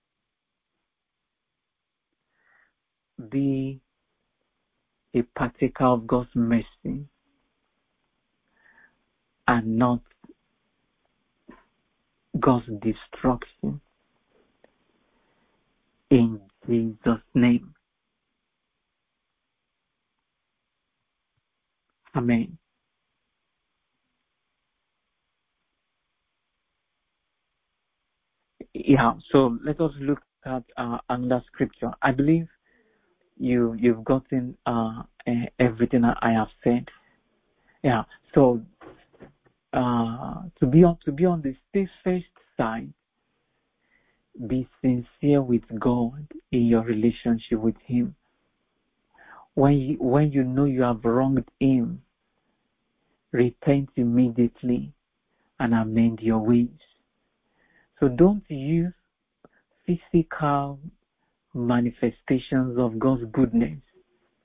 A: be a partaker of God's mercy and not God's destruction. In Jesus' name. Amen. Yeah, so let us look at uh, another scripture. I believe you, you've gotten uh, everything I have said. Yeah, so uh, to be on to be on the safest side, be sincere with God in your relationship with Him. When you, when you know you have wronged Him, repent immediately and amend your ways. So don't use physical manifestations of God's goodness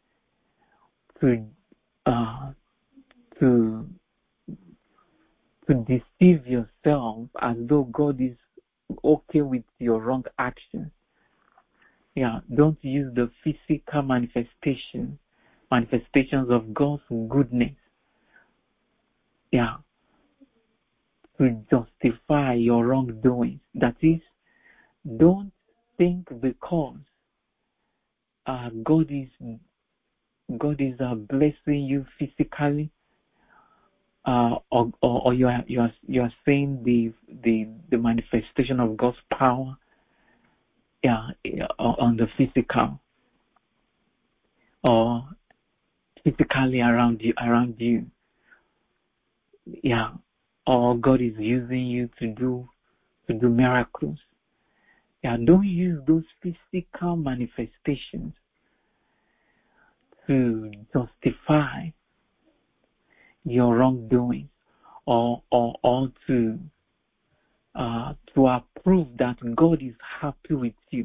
A: to uh, to to to deceive yourself as though God is okay with your wrong actions. Yeah, don't use the physical manifestation, manifestations of God's goodness, yeah, to justify your wrongdoings. That is, don't think because uh, God is God is uh, blessing you physically, uh, or, or or you are you are you are saying the the the manifestation of God's power, yeah, on the physical or physically around you around you, yeah, or God is using you to do to do miracles. Yeah, don't use those physical manifestations to justify your wrongdoing, or or or to uh, to approve that God is happy with you.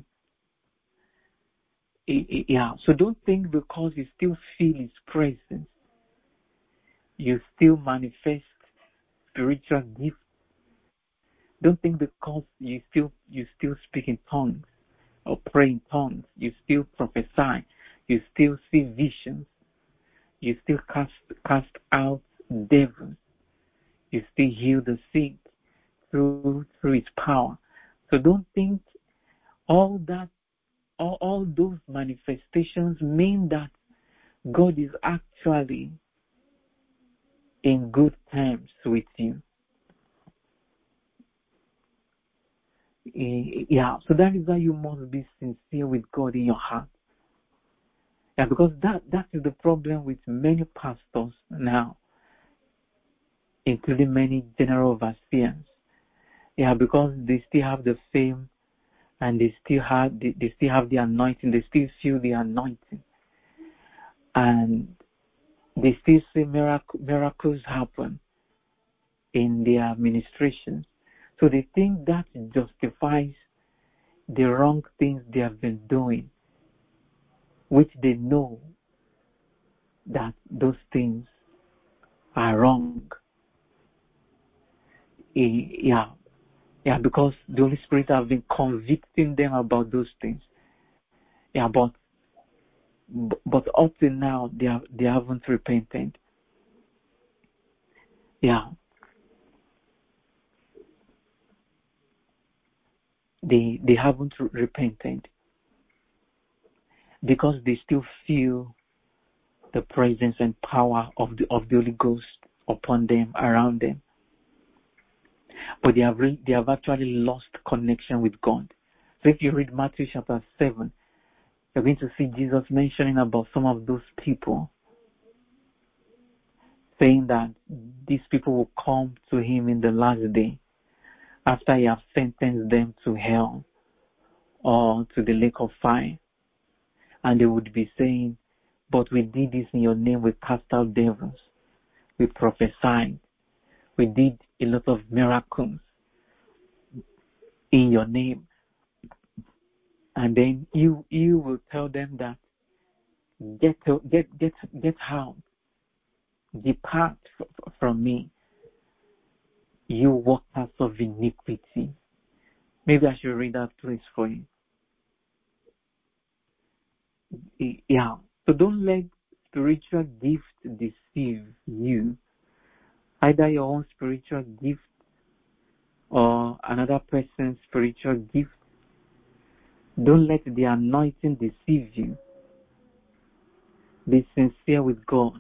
A: I- I- Yeah, so don't think because you still feel His presence, you still manifest spiritual gifts. Don't think because you still you still speak in tongues or pray in tongues, you still prophesy, you still see visions, you still cast cast out devils, you still heal the sick through through His power. So don't think all that all, all those manifestations mean that God is actually in good terms with you. Yeah, so that is why you must be sincere with God in your heart. Yeah, because that, that is the problem with many pastors now, including many general overseers. Yeah, because they still have the fame and they still have they, they still have the anointing, they still feel the anointing. And they still see miracle, miracles happen in their administration. So they think that justifies the wrong things they have been doing, which they know that those things are wrong. Yeah, yeah, because the Holy Spirit has been convicting them about those things. Yeah, but but up till now they have, they haven't repented. Yeah, they they haven't repented because they still feel the presence and power of the of the Holy Ghost upon them, around them. But they have re- they have actually lost connection with God. So if you read Matthew chapter seven, you're going to see Jesus mentioning about some of those people, saying that these people will come to Him in the last day after He has sentenced them to hell or to the lake of fire, and they would be saying, "But we did this in your name. We cast out devils. We prophesied. We did a lot of miracles in your name." And then you you will tell them that get get get get out, depart from me, you workers of iniquity. Maybe I should read that place for you. Yeah. So don't let spiritual gifts deceive you. Either your own spiritual gift or another person's spiritual gift. Don't let the anointing deceive you. Be sincere with God.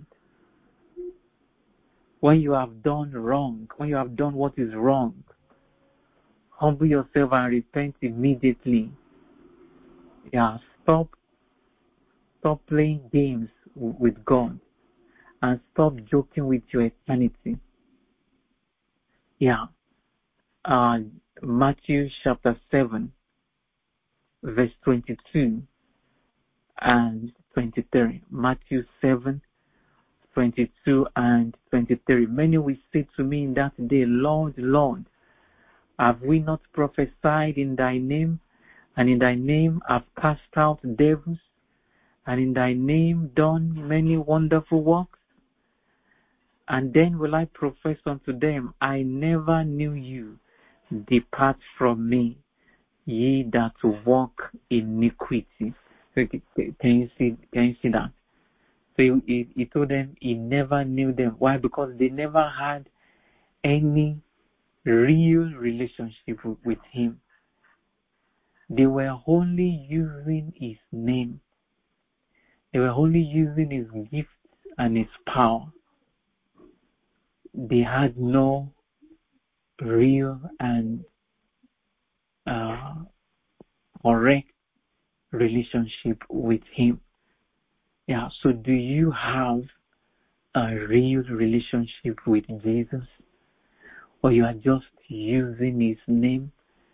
A: When you have done wrong, when you have done what is wrong, humble yourself and repent immediately. Yeah, stop stop playing games with God and stop joking with your eternity. Yeah. Uh, Matthew chapter seven, verse twenty-two and twenty-three. Matthew seven, twenty-two and twenty-three. Many will say to me in that day, Lord, Lord, have we not prophesied in thy name, and in thy name have cast out devils, and in thy name done many wonderful works? And then will I profess unto them, I never knew you. Depart from me, ye that walk iniquity. So can you see? Can you see that? So he, he, he told them he never knew them. Why? Because they never had any real relationship with, with him. They were only using his name. They were only using his gifts and his power. They had no real and uh, correct relationship with him. Yeah, so do you have a real relationship with Jesus? Or you are just using his name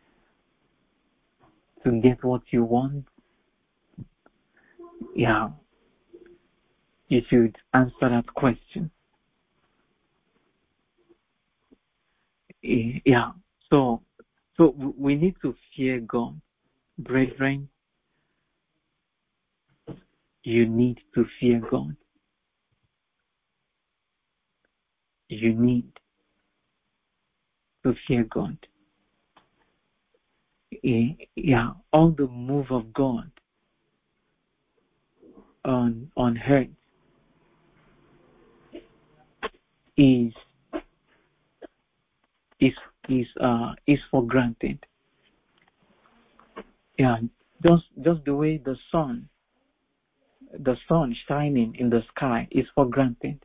A: to get what you want? Yeah, you should answer that question. Yeah, so so we need to fear God. Brethren, you need to fear God. You need to fear God. Yeah, all the move of God on on earth is is is uh is for granted. Yeah, just just the way the sun the sun shining in the sky is for granted.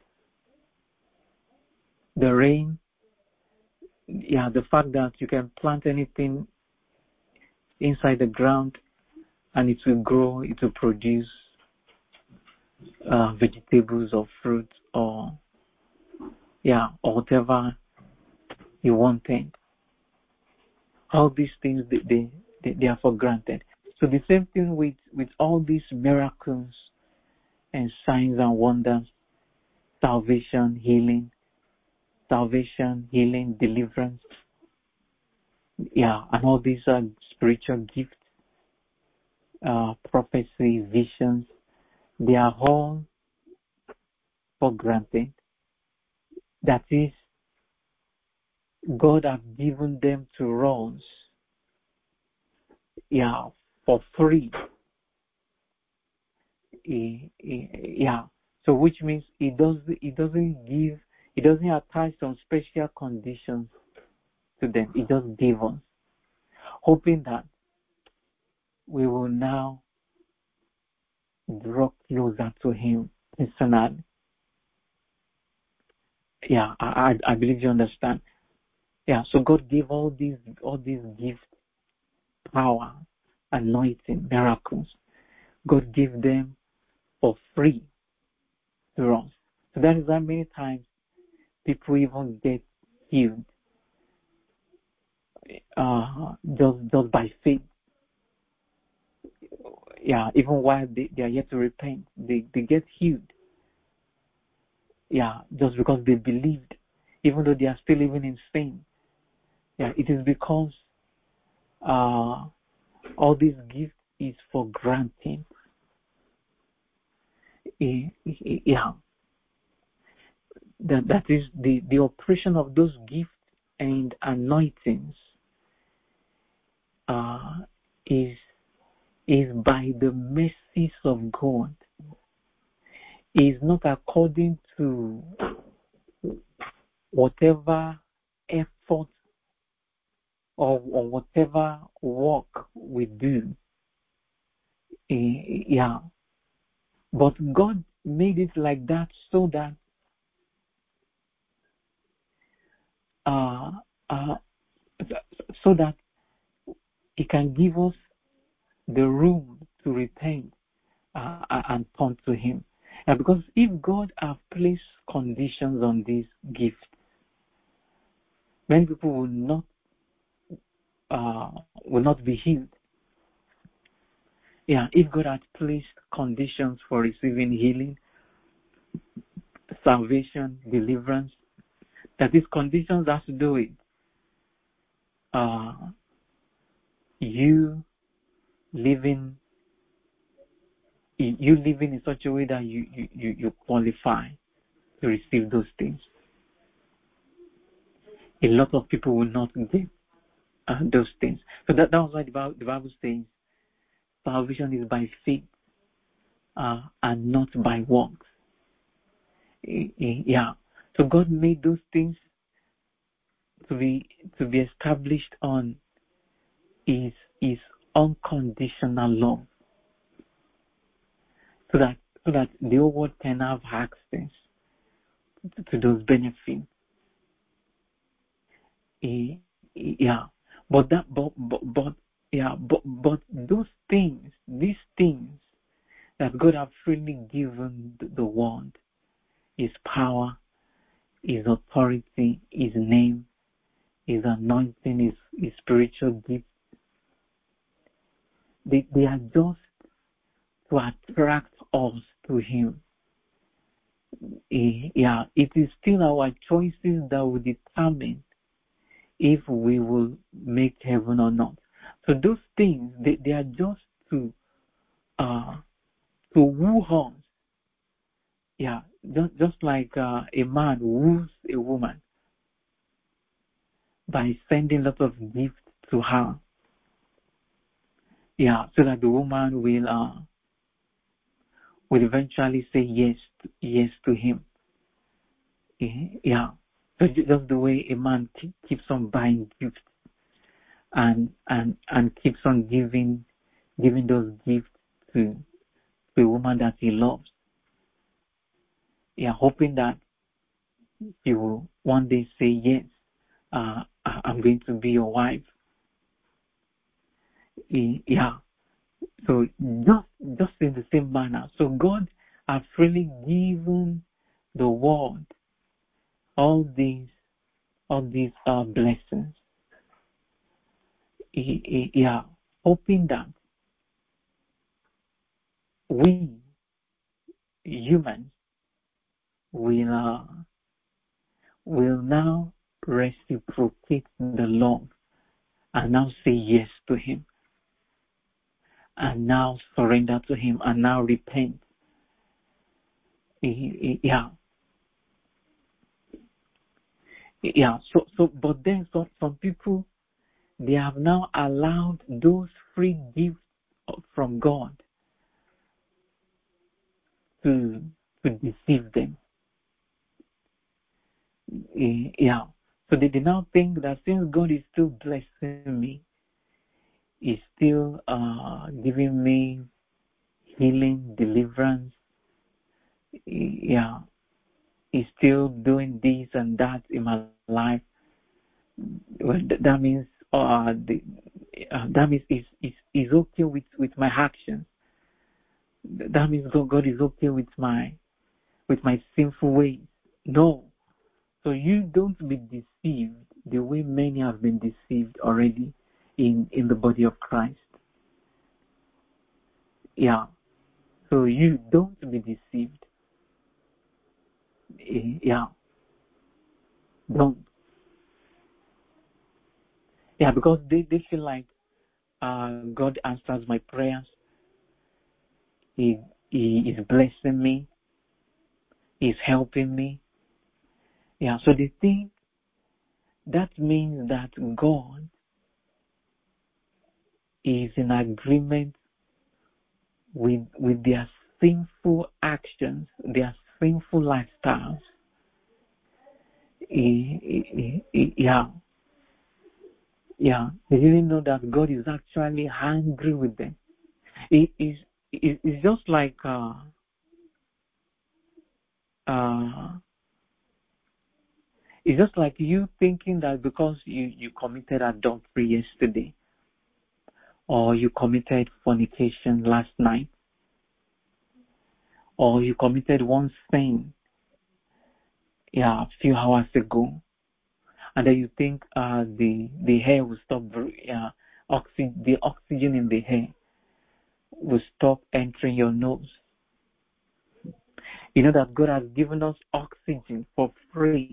A: The rain, yeah, the fact that you can plant anything inside the ground and it will grow, it will produce uh, vegetables or fruits or yeah, or whatever you wanted. All these things they, they, they, they are for granted. So the same thing with, with all these miracles and signs and wonders, salvation, healing, salvation, healing, deliverance, yeah, and all these are spiritual gifts, uh, prophecy, visions, they are all for granted. That is, God has given them to us, yeah, for free. He, he, yeah, so which means He does He doesn't give, He doesn't attach some special conditions to them. He just gives us, hoping that we will now draw closer to Him personally. Yeah, I, I I believe you understand. Yeah, so God gave all these all these gifts, power, anointing, miracles. God gave them for free to us. So that is why many times people even get healed uh, just just by faith. Yeah, even while they, they are yet to repent, they, they get healed. Yeah, just because they believed, even though they are still living in sin. Yeah, it is because uh, all these gifts is for granting. Yeah, that that is the, the operation of those gifts and anointings uh, is is by the mercies of God. Is not according to whatever effort or, or whatever work we do. Eh, yeah. But God made it like that so that uh, uh, so that He can give us the room to repent uh, and turn to Him. And because if God have placed conditions on these gifts, many people will not uh, will not be healed. Yeah, if God had placed conditions for receiving healing, salvation, deliverance, that these conditions have to do with uh, you living you living in such a way that you, you, you qualify to receive those things. a lot of people will not get uh, those things. So that, that was why the Bible, the Bible says salvation is by faith uh, and not by works. Yeah. So God made those things to be to be established on His His unconditional love, so that so that the whole world can have access to, to those benefits. Yeah. But that but, but but yeah but but those things, these things that God has freely given the world, His power, His authority, His name, His anointing, His, his spiritual gifts, they, they are just to attract us to Him. Yeah, it is still our choices that will determine if we will make heaven or not. So those things, they, they are just to uh to woo us. Yeah, just just like uh, a man woos a woman by sending a lot of gifts to her. Yeah, so that the woman will uh will eventually say yes to, yes to him. Yeah, so just the way a man keeps on buying gifts and and and keeps on giving giving those gifts to, to a woman that he loves. Yeah, hoping that he will one day say yes, uh, I'm going to be your wife. Yeah, so just just in the same manner. So God has freely given the world all these all these uh, blessings. Yeah, hoping that we humans will uh, will now reciprocate the love and now say yes to Him, and now surrender to Him, and now repent. Yeah, yeah. So, so, but then some some people, they have now allowed those free gifts from God to to deceive them. Yeah. So they, they now think that since God is still blessing me, He's still uh, giving me healing, deliverance. Yeah. He's still doing this and that in my life. Well, th- that means uh, the, uh, that means is is is okay with, with my actions. That means God, God is okay with my with my sinful ways. No. So you don't be deceived the way many have been deceived already in, in the body of Christ. Yeah. So you don't be deceived. Yeah. Don't. Yeah, because they, they feel like uh, God answers my prayers. He, he is blessing me. He's helping me. Yeah, so they think that means that God is in agreement with with their sinful actions, their sinful lifestyles. Yeah, yeah. They didn't know that God is actually angry with them. It is. It, it's just like uh, uh, it's just like you thinking that because you you committed adultery yesterday, or you committed fornication last night, or you committed one sin, yeah, a few hours ago, and then you think uh, the the hair will stop, uh, oxy, the oxygen in the hair will stop entering your nose. You know that God has given us oxygen for free.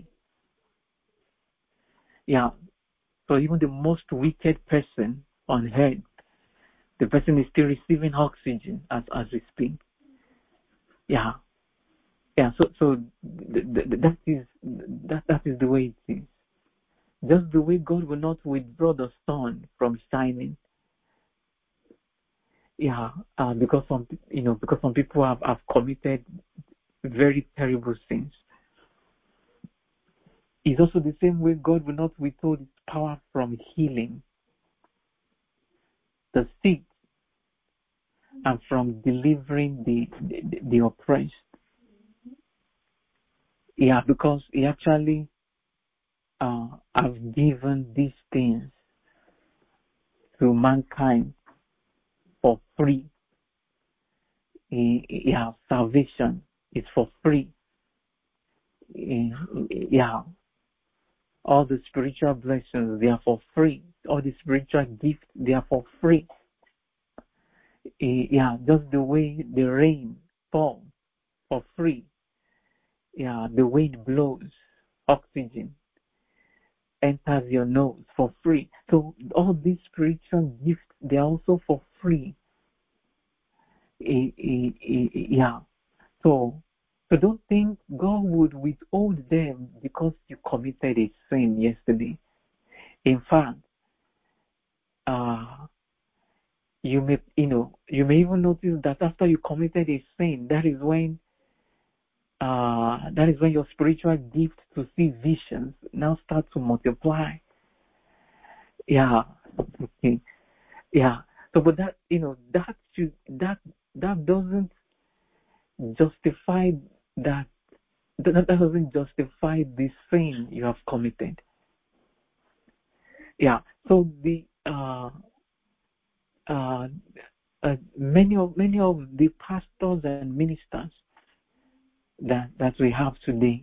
A: Yeah. So even the most wicked person on earth, the person is still receiving oxygen as as we speak. Yeah. Yeah. So so th- th- that is that that is the way it is. Just the way God will not withdraw the sun from shining. Yeah, uh, because some, you know, because some people have, have committed very terrible sins. It's also the same way God will not withhold His power from healing the sick and from delivering the, the, the oppressed. Yeah, because He actually uh, has given these things to mankind for free. Yeah, salvation is for free. Yeah, all the spiritual blessings, they are for free. All the spiritual gifts, they are for free. Yeah, just the way the rain falls for free. Yeah, the wind blows, oxygen enters your nose for free. So all these spiritual gifts, they are also for free. Yeah. So, so don't think God would withhold them because you committed a sin yesterday. In fact, uh, you may, you know, you may even notice that after you committed a sin, that is when, uh, that is when your spiritual gift to see visions now start to multiply. Yeah. Okay. Yeah. So, but that, you know, that should, that, that doesn't justify that, that, that doesn't justify the sin you have committed. Yeah. So the, uh, uh, uh, many of, many of the pastors and ministers that, that we have today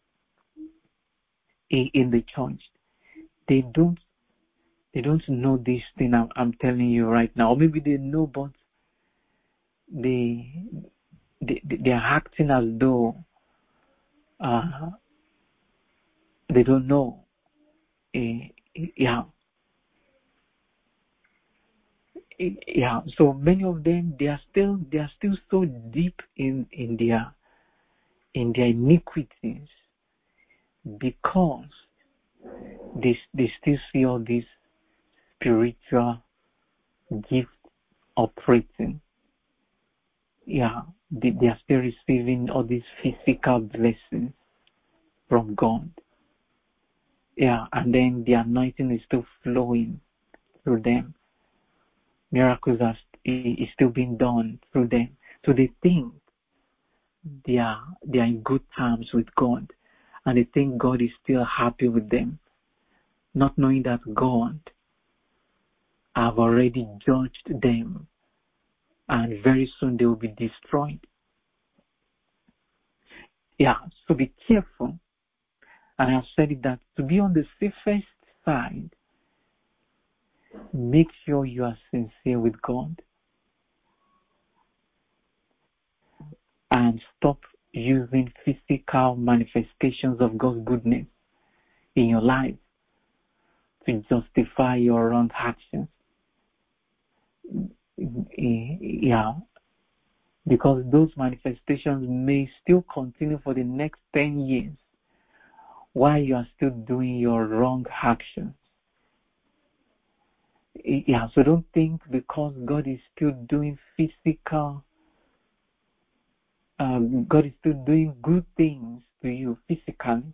A: in, in the church, they don't, they don't know this thing I'm, I'm telling you right now. Or maybe they know, but they, they, they are acting as though, uh, they don't know. Uh, yeah. Yeah. So many of them, they are still, they are still so deep in, in their, in their iniquities because they, they still see all these spiritual gifts operating. Yeah. They, they are still receiving all these physical blessings from God. Yeah. And then the anointing is still flowing through them. Miracles are is still being done through them. So they think they are they are in good terms with God, and they think God is still happy with them, not knowing that God have already judged them, and very soon they will be destroyed. Yeah, so be careful. And I have said it that to be on the safest side, make sure you are sincere with God. And stop using physical manifestations of God's goodness in your life to justify your wrong actions. Yeah, because those manifestations may still continue for the next ten years while you are still doing your wrong actions. Yeah, so don't think because God is still doing physical, um, God is still doing good things to you physically.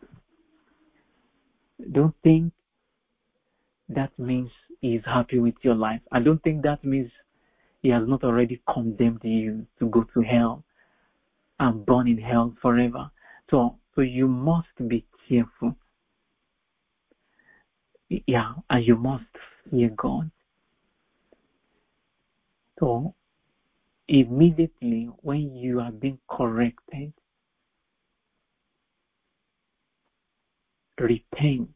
A: Don't think that means He is happy with your life. I don't think that means He has not already condemned you to go to hell and burn in hell forever. So, so you must be careful. Yeah, and you must fear God. So, immediately when you are being corrected, repent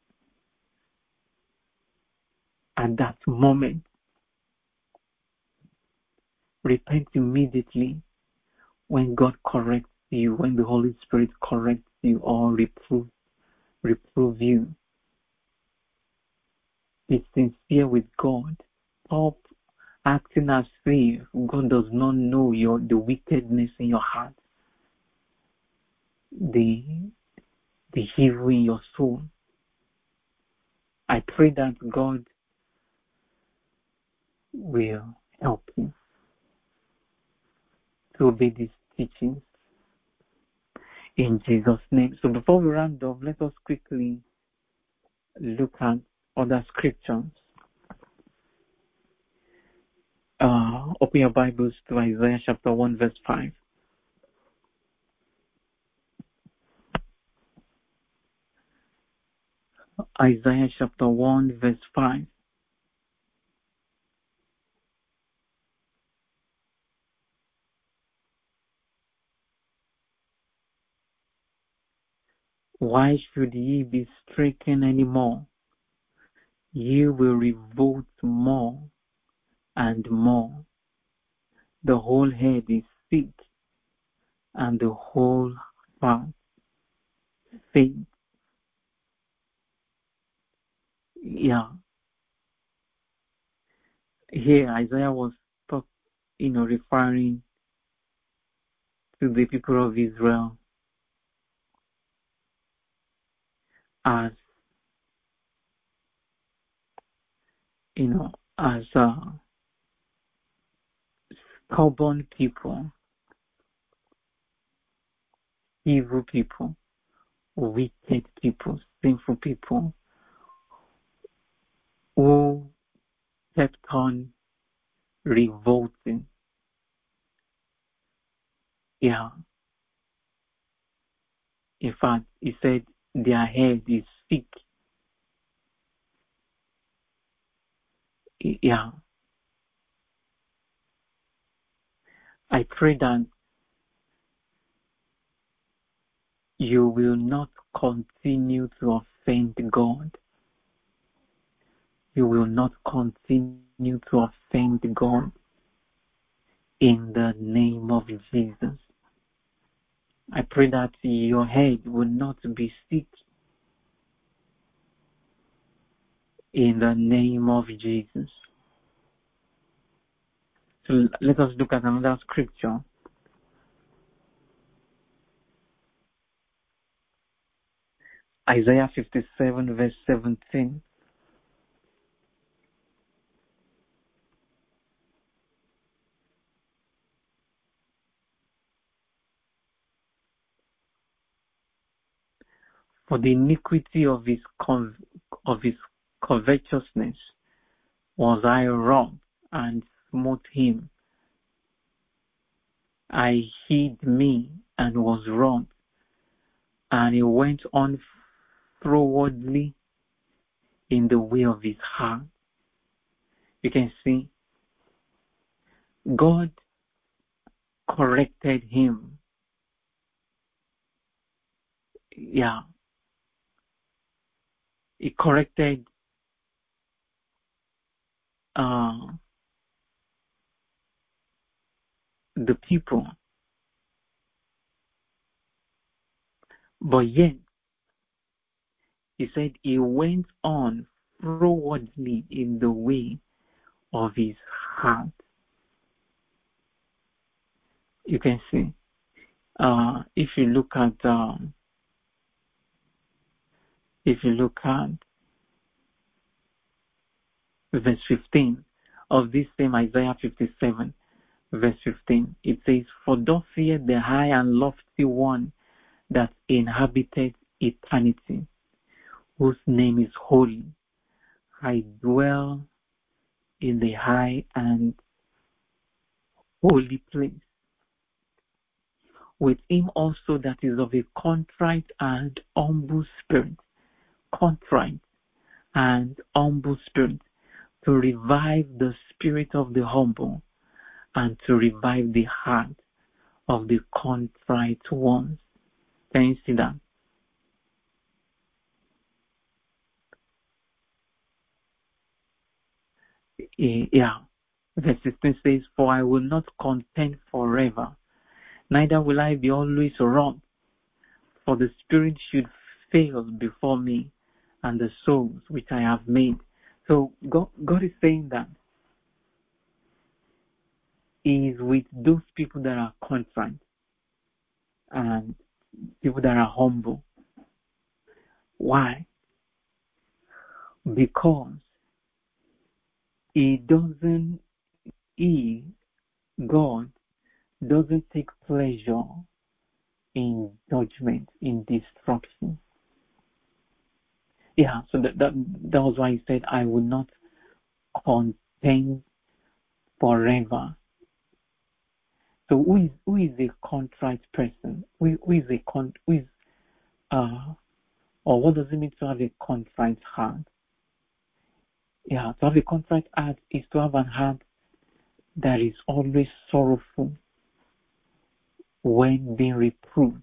A: at that moment. Repent immediately when God corrects you, when the Holy Spirit corrects you or reprove, reprove you. Be sincere with God. Stop acting as if God does not know your the wickedness in your heart, the the evil in your soul. I pray that God will help you to obey these teachings in Jesus' name. So before we round off, let us quickly look at other scriptures. Uh, open your Bibles to Isaiah chapter one verse five. Isaiah chapter one verse five. Why should ye be stricken any more? Ye will revolt more and more. The whole head is sick, and the whole heart faint. Yeah. Here Isaiah was talk, you know, referring to the people of Israel as, you know, as uh, stubborn people, evil people, wicked people, sinful people, who kept on revolting. Yeah. In fact, he said their head is sick. Yeah. I pray that you will not continue to offend God. You will not continue to offend God in the name of Jesus. I pray that your head will not be sick in the name of Jesus. So let us look at another scripture. Isaiah fifty-seven verse seventeen. For the iniquity of his cov- of his covetousness was I wroth and smote him. I hid me and was wroth, and he went on frowardly in the way of his heart. You can see God corrected him. Yeah. He corrected uh, the people. But yet, he said he went on frowardly in the way of his heart. You can see, uh, if you look at, um, if you look at verse fifteen of this same Isaiah fifty-seven, verse fifteen, it says, "For thus fear the high and lofty one that inhabited eternity, whose name is holy. I dwell in the high and holy place, with him also that is of a contrite and humble spirit," contrite and humble spirit, "to revive the spirit of the humble, and to revive the heart of the contrite ones." Can you see that? Yeah. Verse sixteen says, "For I will not contend forever, neither will I be always wroth, for the spirit should fail before me, and the souls which I have made." So God, God is saying that He is with those people that are contrite and people that are humble. Why? because he doesn't, he, God, doesn't take pleasure in judgment, in destruction. Yeah, so that, that, that was why he said, I will not contend forever. So who is, who is a contrite person? Who, who is a con, who is, uh, or what does it mean to have a contrite heart? Yeah, to have a contrite heart is to have an heart that is always sorrowful when being reproved.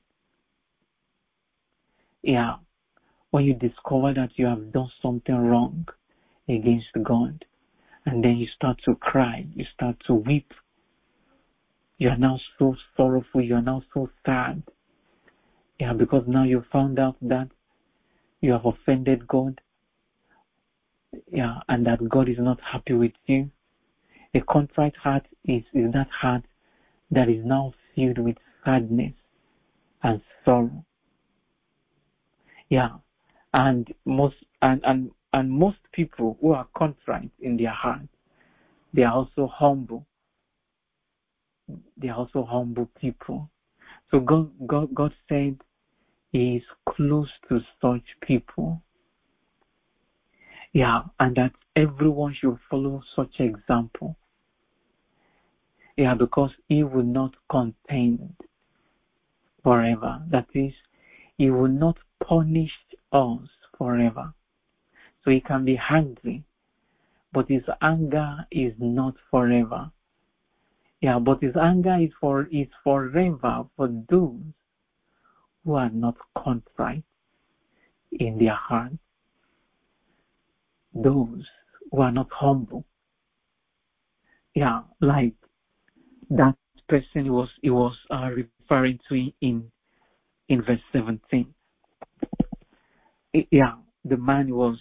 A: Yeah, when you discover that you have done something wrong against God, and then you start to cry, you start to weep. You are now so sorrowful, you are now so sad. Yeah, because now you found out that you have offended God. Yeah, and that God is not happy with you. A contrite heart is, is that heart that is now filled with sadness and sorrow. Yeah, and most and, and and most people who are contrite in their heart, they are also humble. They are also humble people. So God, God, God said He is close to such people. Yeah, and that everyone should follow such example. Yeah, because He will not contend forever. That is, He will not punish us forever. So He can be angry, but His anger is not forever. Yeah, but His anger is for is forever for those who are not contrite in their heart, those who are not humble. Yeah, like that person he was he was uh, referring to in in verse seventeen. Yeah, the man was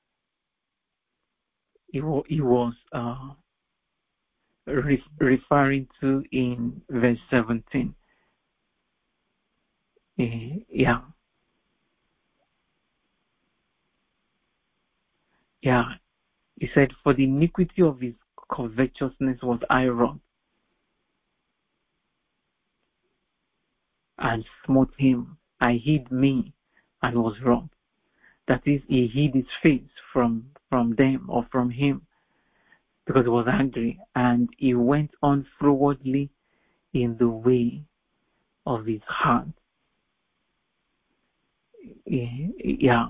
A: he was, he was uh, re- referring to in verse seventeen. Uh, yeah, yeah. He said, "For the iniquity of his covetousness was I wrought, and smote him. I hid me, and was wroth." That is, he hid his face from from them or from him because he was angry, and he went on frowardly in the way of his heart. Yeah.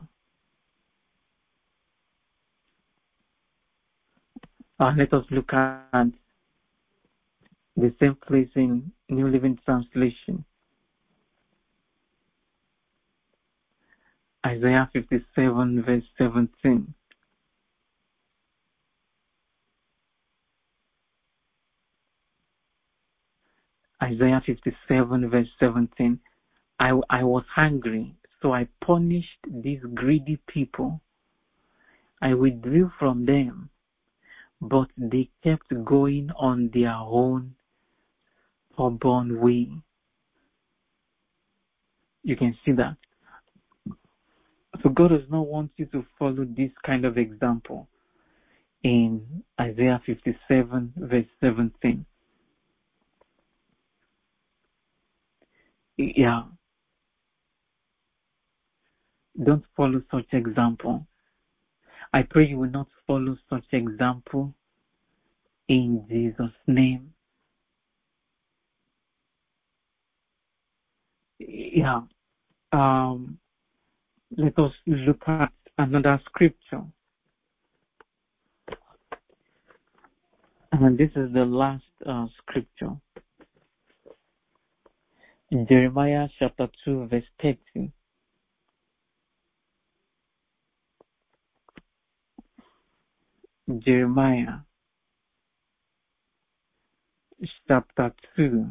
A: Uh, let us look at the same place in New Living Translation. Isaiah fifty-seven verse seventeen. Isaiah fifty-seven verse seventeen. I, I was hungry, so I punished these greedy people. I withdrew from them, but they kept going on their own stubborn way. You can see that. So God does not want you to follow this kind of example in Isaiah fifty-seven verse seventeen. Yeah. Don't follow such example. I pray you will not follow such example in Jesus' name. Yeah. Um, let us look at another scripture. And this is the last uh, scripture. In Jeremiah chapter two verse thirty. Jeremiah chapter two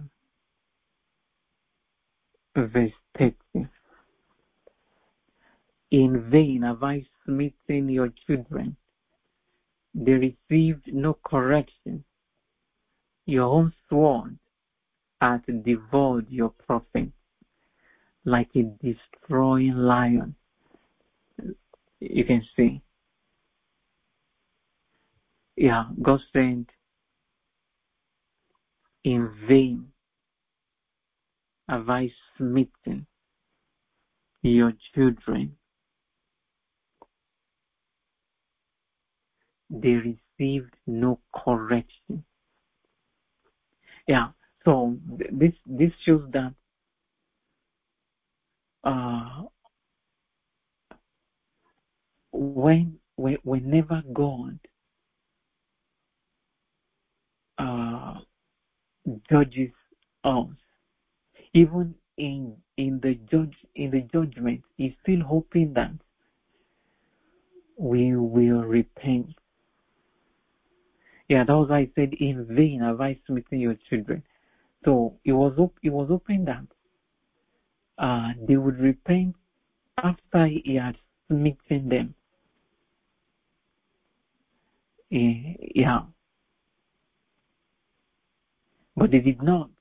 A: verse thirty. In vain have I smitten your children. They received no correction. Your own sword hath devoured your prophets like a destroying lion. You can see. yeah, God said, in vain have I smitten your children. They received no correction. Yeah, so th- this this shows that uh, when, when whenever God uh, judges us, even in in the judge in the judgment, He's still hoping that we will repent. Yeah, that was why I said, in vain have I smitten your children. So it was op- it was hoping that uh, they would repent after He had smitten them. Eh, yeah, but they did not.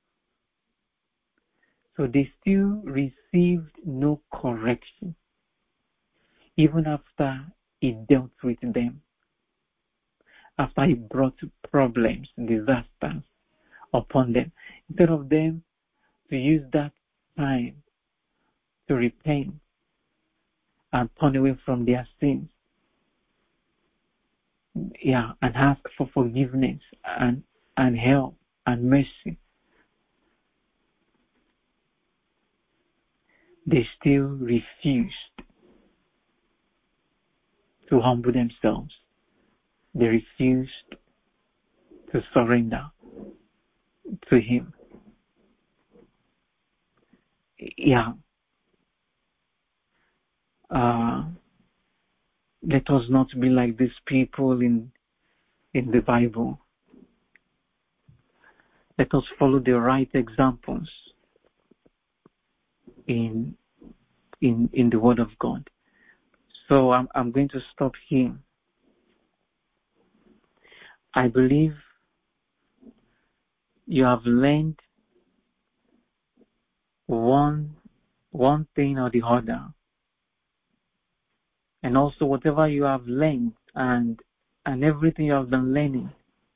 A: So they still received no correction, even after He dealt with them, after He brought problems, disasters upon them. Instead of them to use that time to repent and turn away from their sins, yeah, and ask for forgiveness and, and help and mercy, they still refused to humble themselves. They refused to surrender to Him. Yeah. Uh, let us not be like these people in in the Bible. Let us follow the right examples in in in the Word of God. So I'm I'm going to stop here. I believe you have learned one one thing or the other, and also whatever you have learned and and everything you have been learning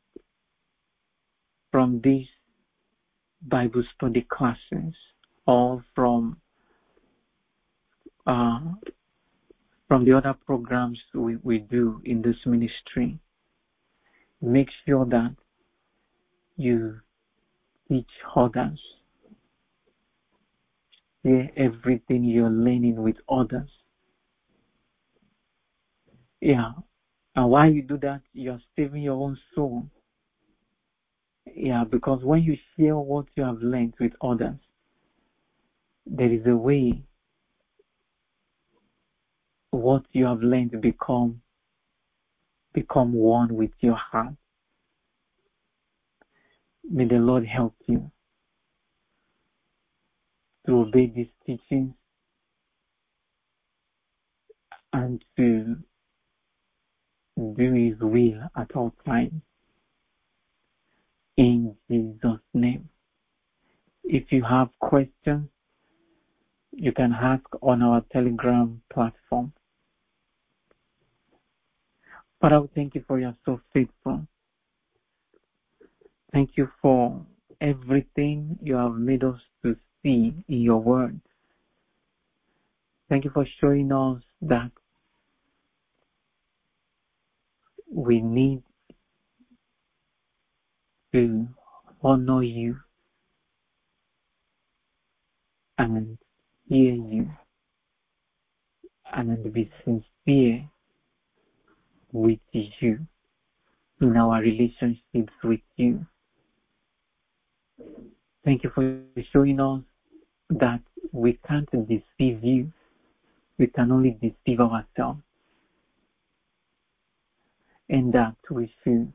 A: from these Bible study classes, or from uh, from the other programs we, we do in this ministry. Make sure that you teach others. Share everything you're learning with others. Yeah. And while you do that, you're saving your own soul. Yeah, because when you share what you have learned with others, there is a way what you have learned become become one with your heart. May the Lord help you to obey these teachings and to do His will at all times. In Jesus' name. If you have questions, you can ask on our Telegram platform. Father, we thank you for you are so faithful. Thank you for everything you have made us to see in your word. Thank you for showing us that we need to honor you and hear you and be sincere with you in our relationships with you. Thank you for showing us that we can't deceive you. We can only deceive ourselves. And that we should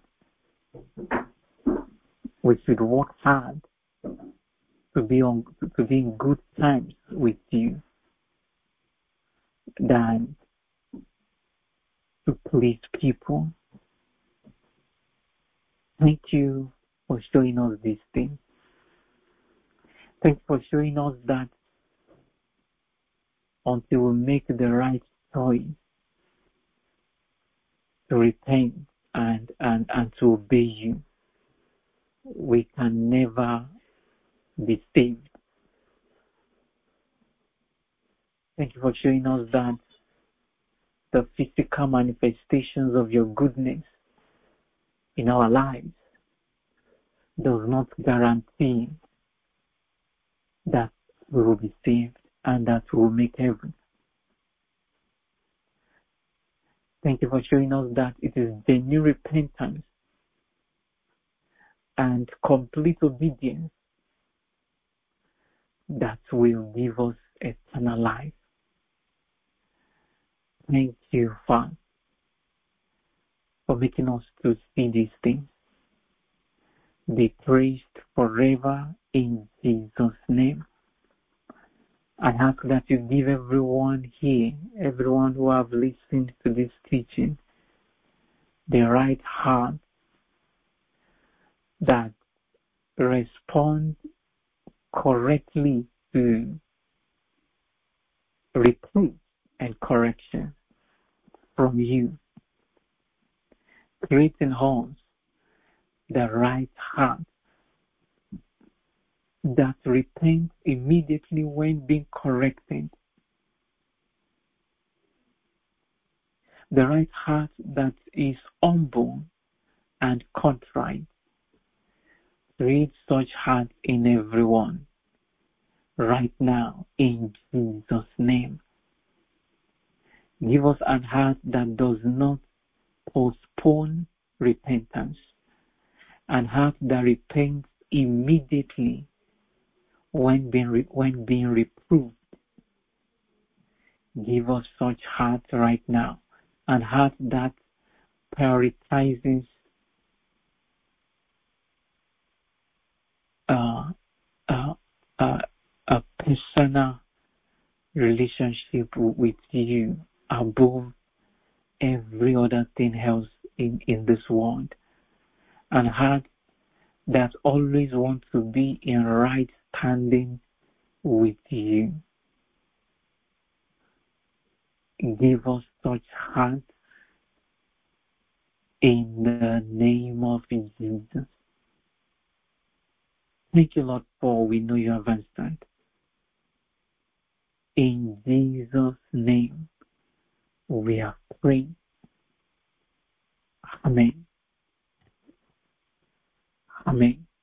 A: we should work hard to be on to be in good times with you than to please people. Thank you for showing us these things. Thank you for showing us that until we make the right choice to repent and, and, and to obey you, we can never be saved. Thank you for showing us that the physical manifestations of your goodness in our lives does not guarantee that we will be saved and that we will make heaven. Thank you for showing us that it is genuine repentance and complete obedience that will give us eternal life. Thank you, Father, for making us to see these things. Be praised forever in Jesus' name. I ask that you give everyone here, everyone who have listened to this teaching, the right heart that respond correctly to reproof and correction from you. Create in us the right heart that repents immediately when being corrected. The right heart that is humble and contrite. Create such heart in everyone right now in Jesus' name. Give us a heart that does not postpone repentance, and heart that repents immediately when being, re- when being reproved. Give us such heart right now, and heart that prioritizes uh, uh, uh, a personal relationship with you above every other thing else in, in this world. And heart that always wants to be in right standing with you. Give us such heart in the name of Jesus. Thank you, Lord, for we know you have answered. In Jesus' name, we are praying. Amen. Amen.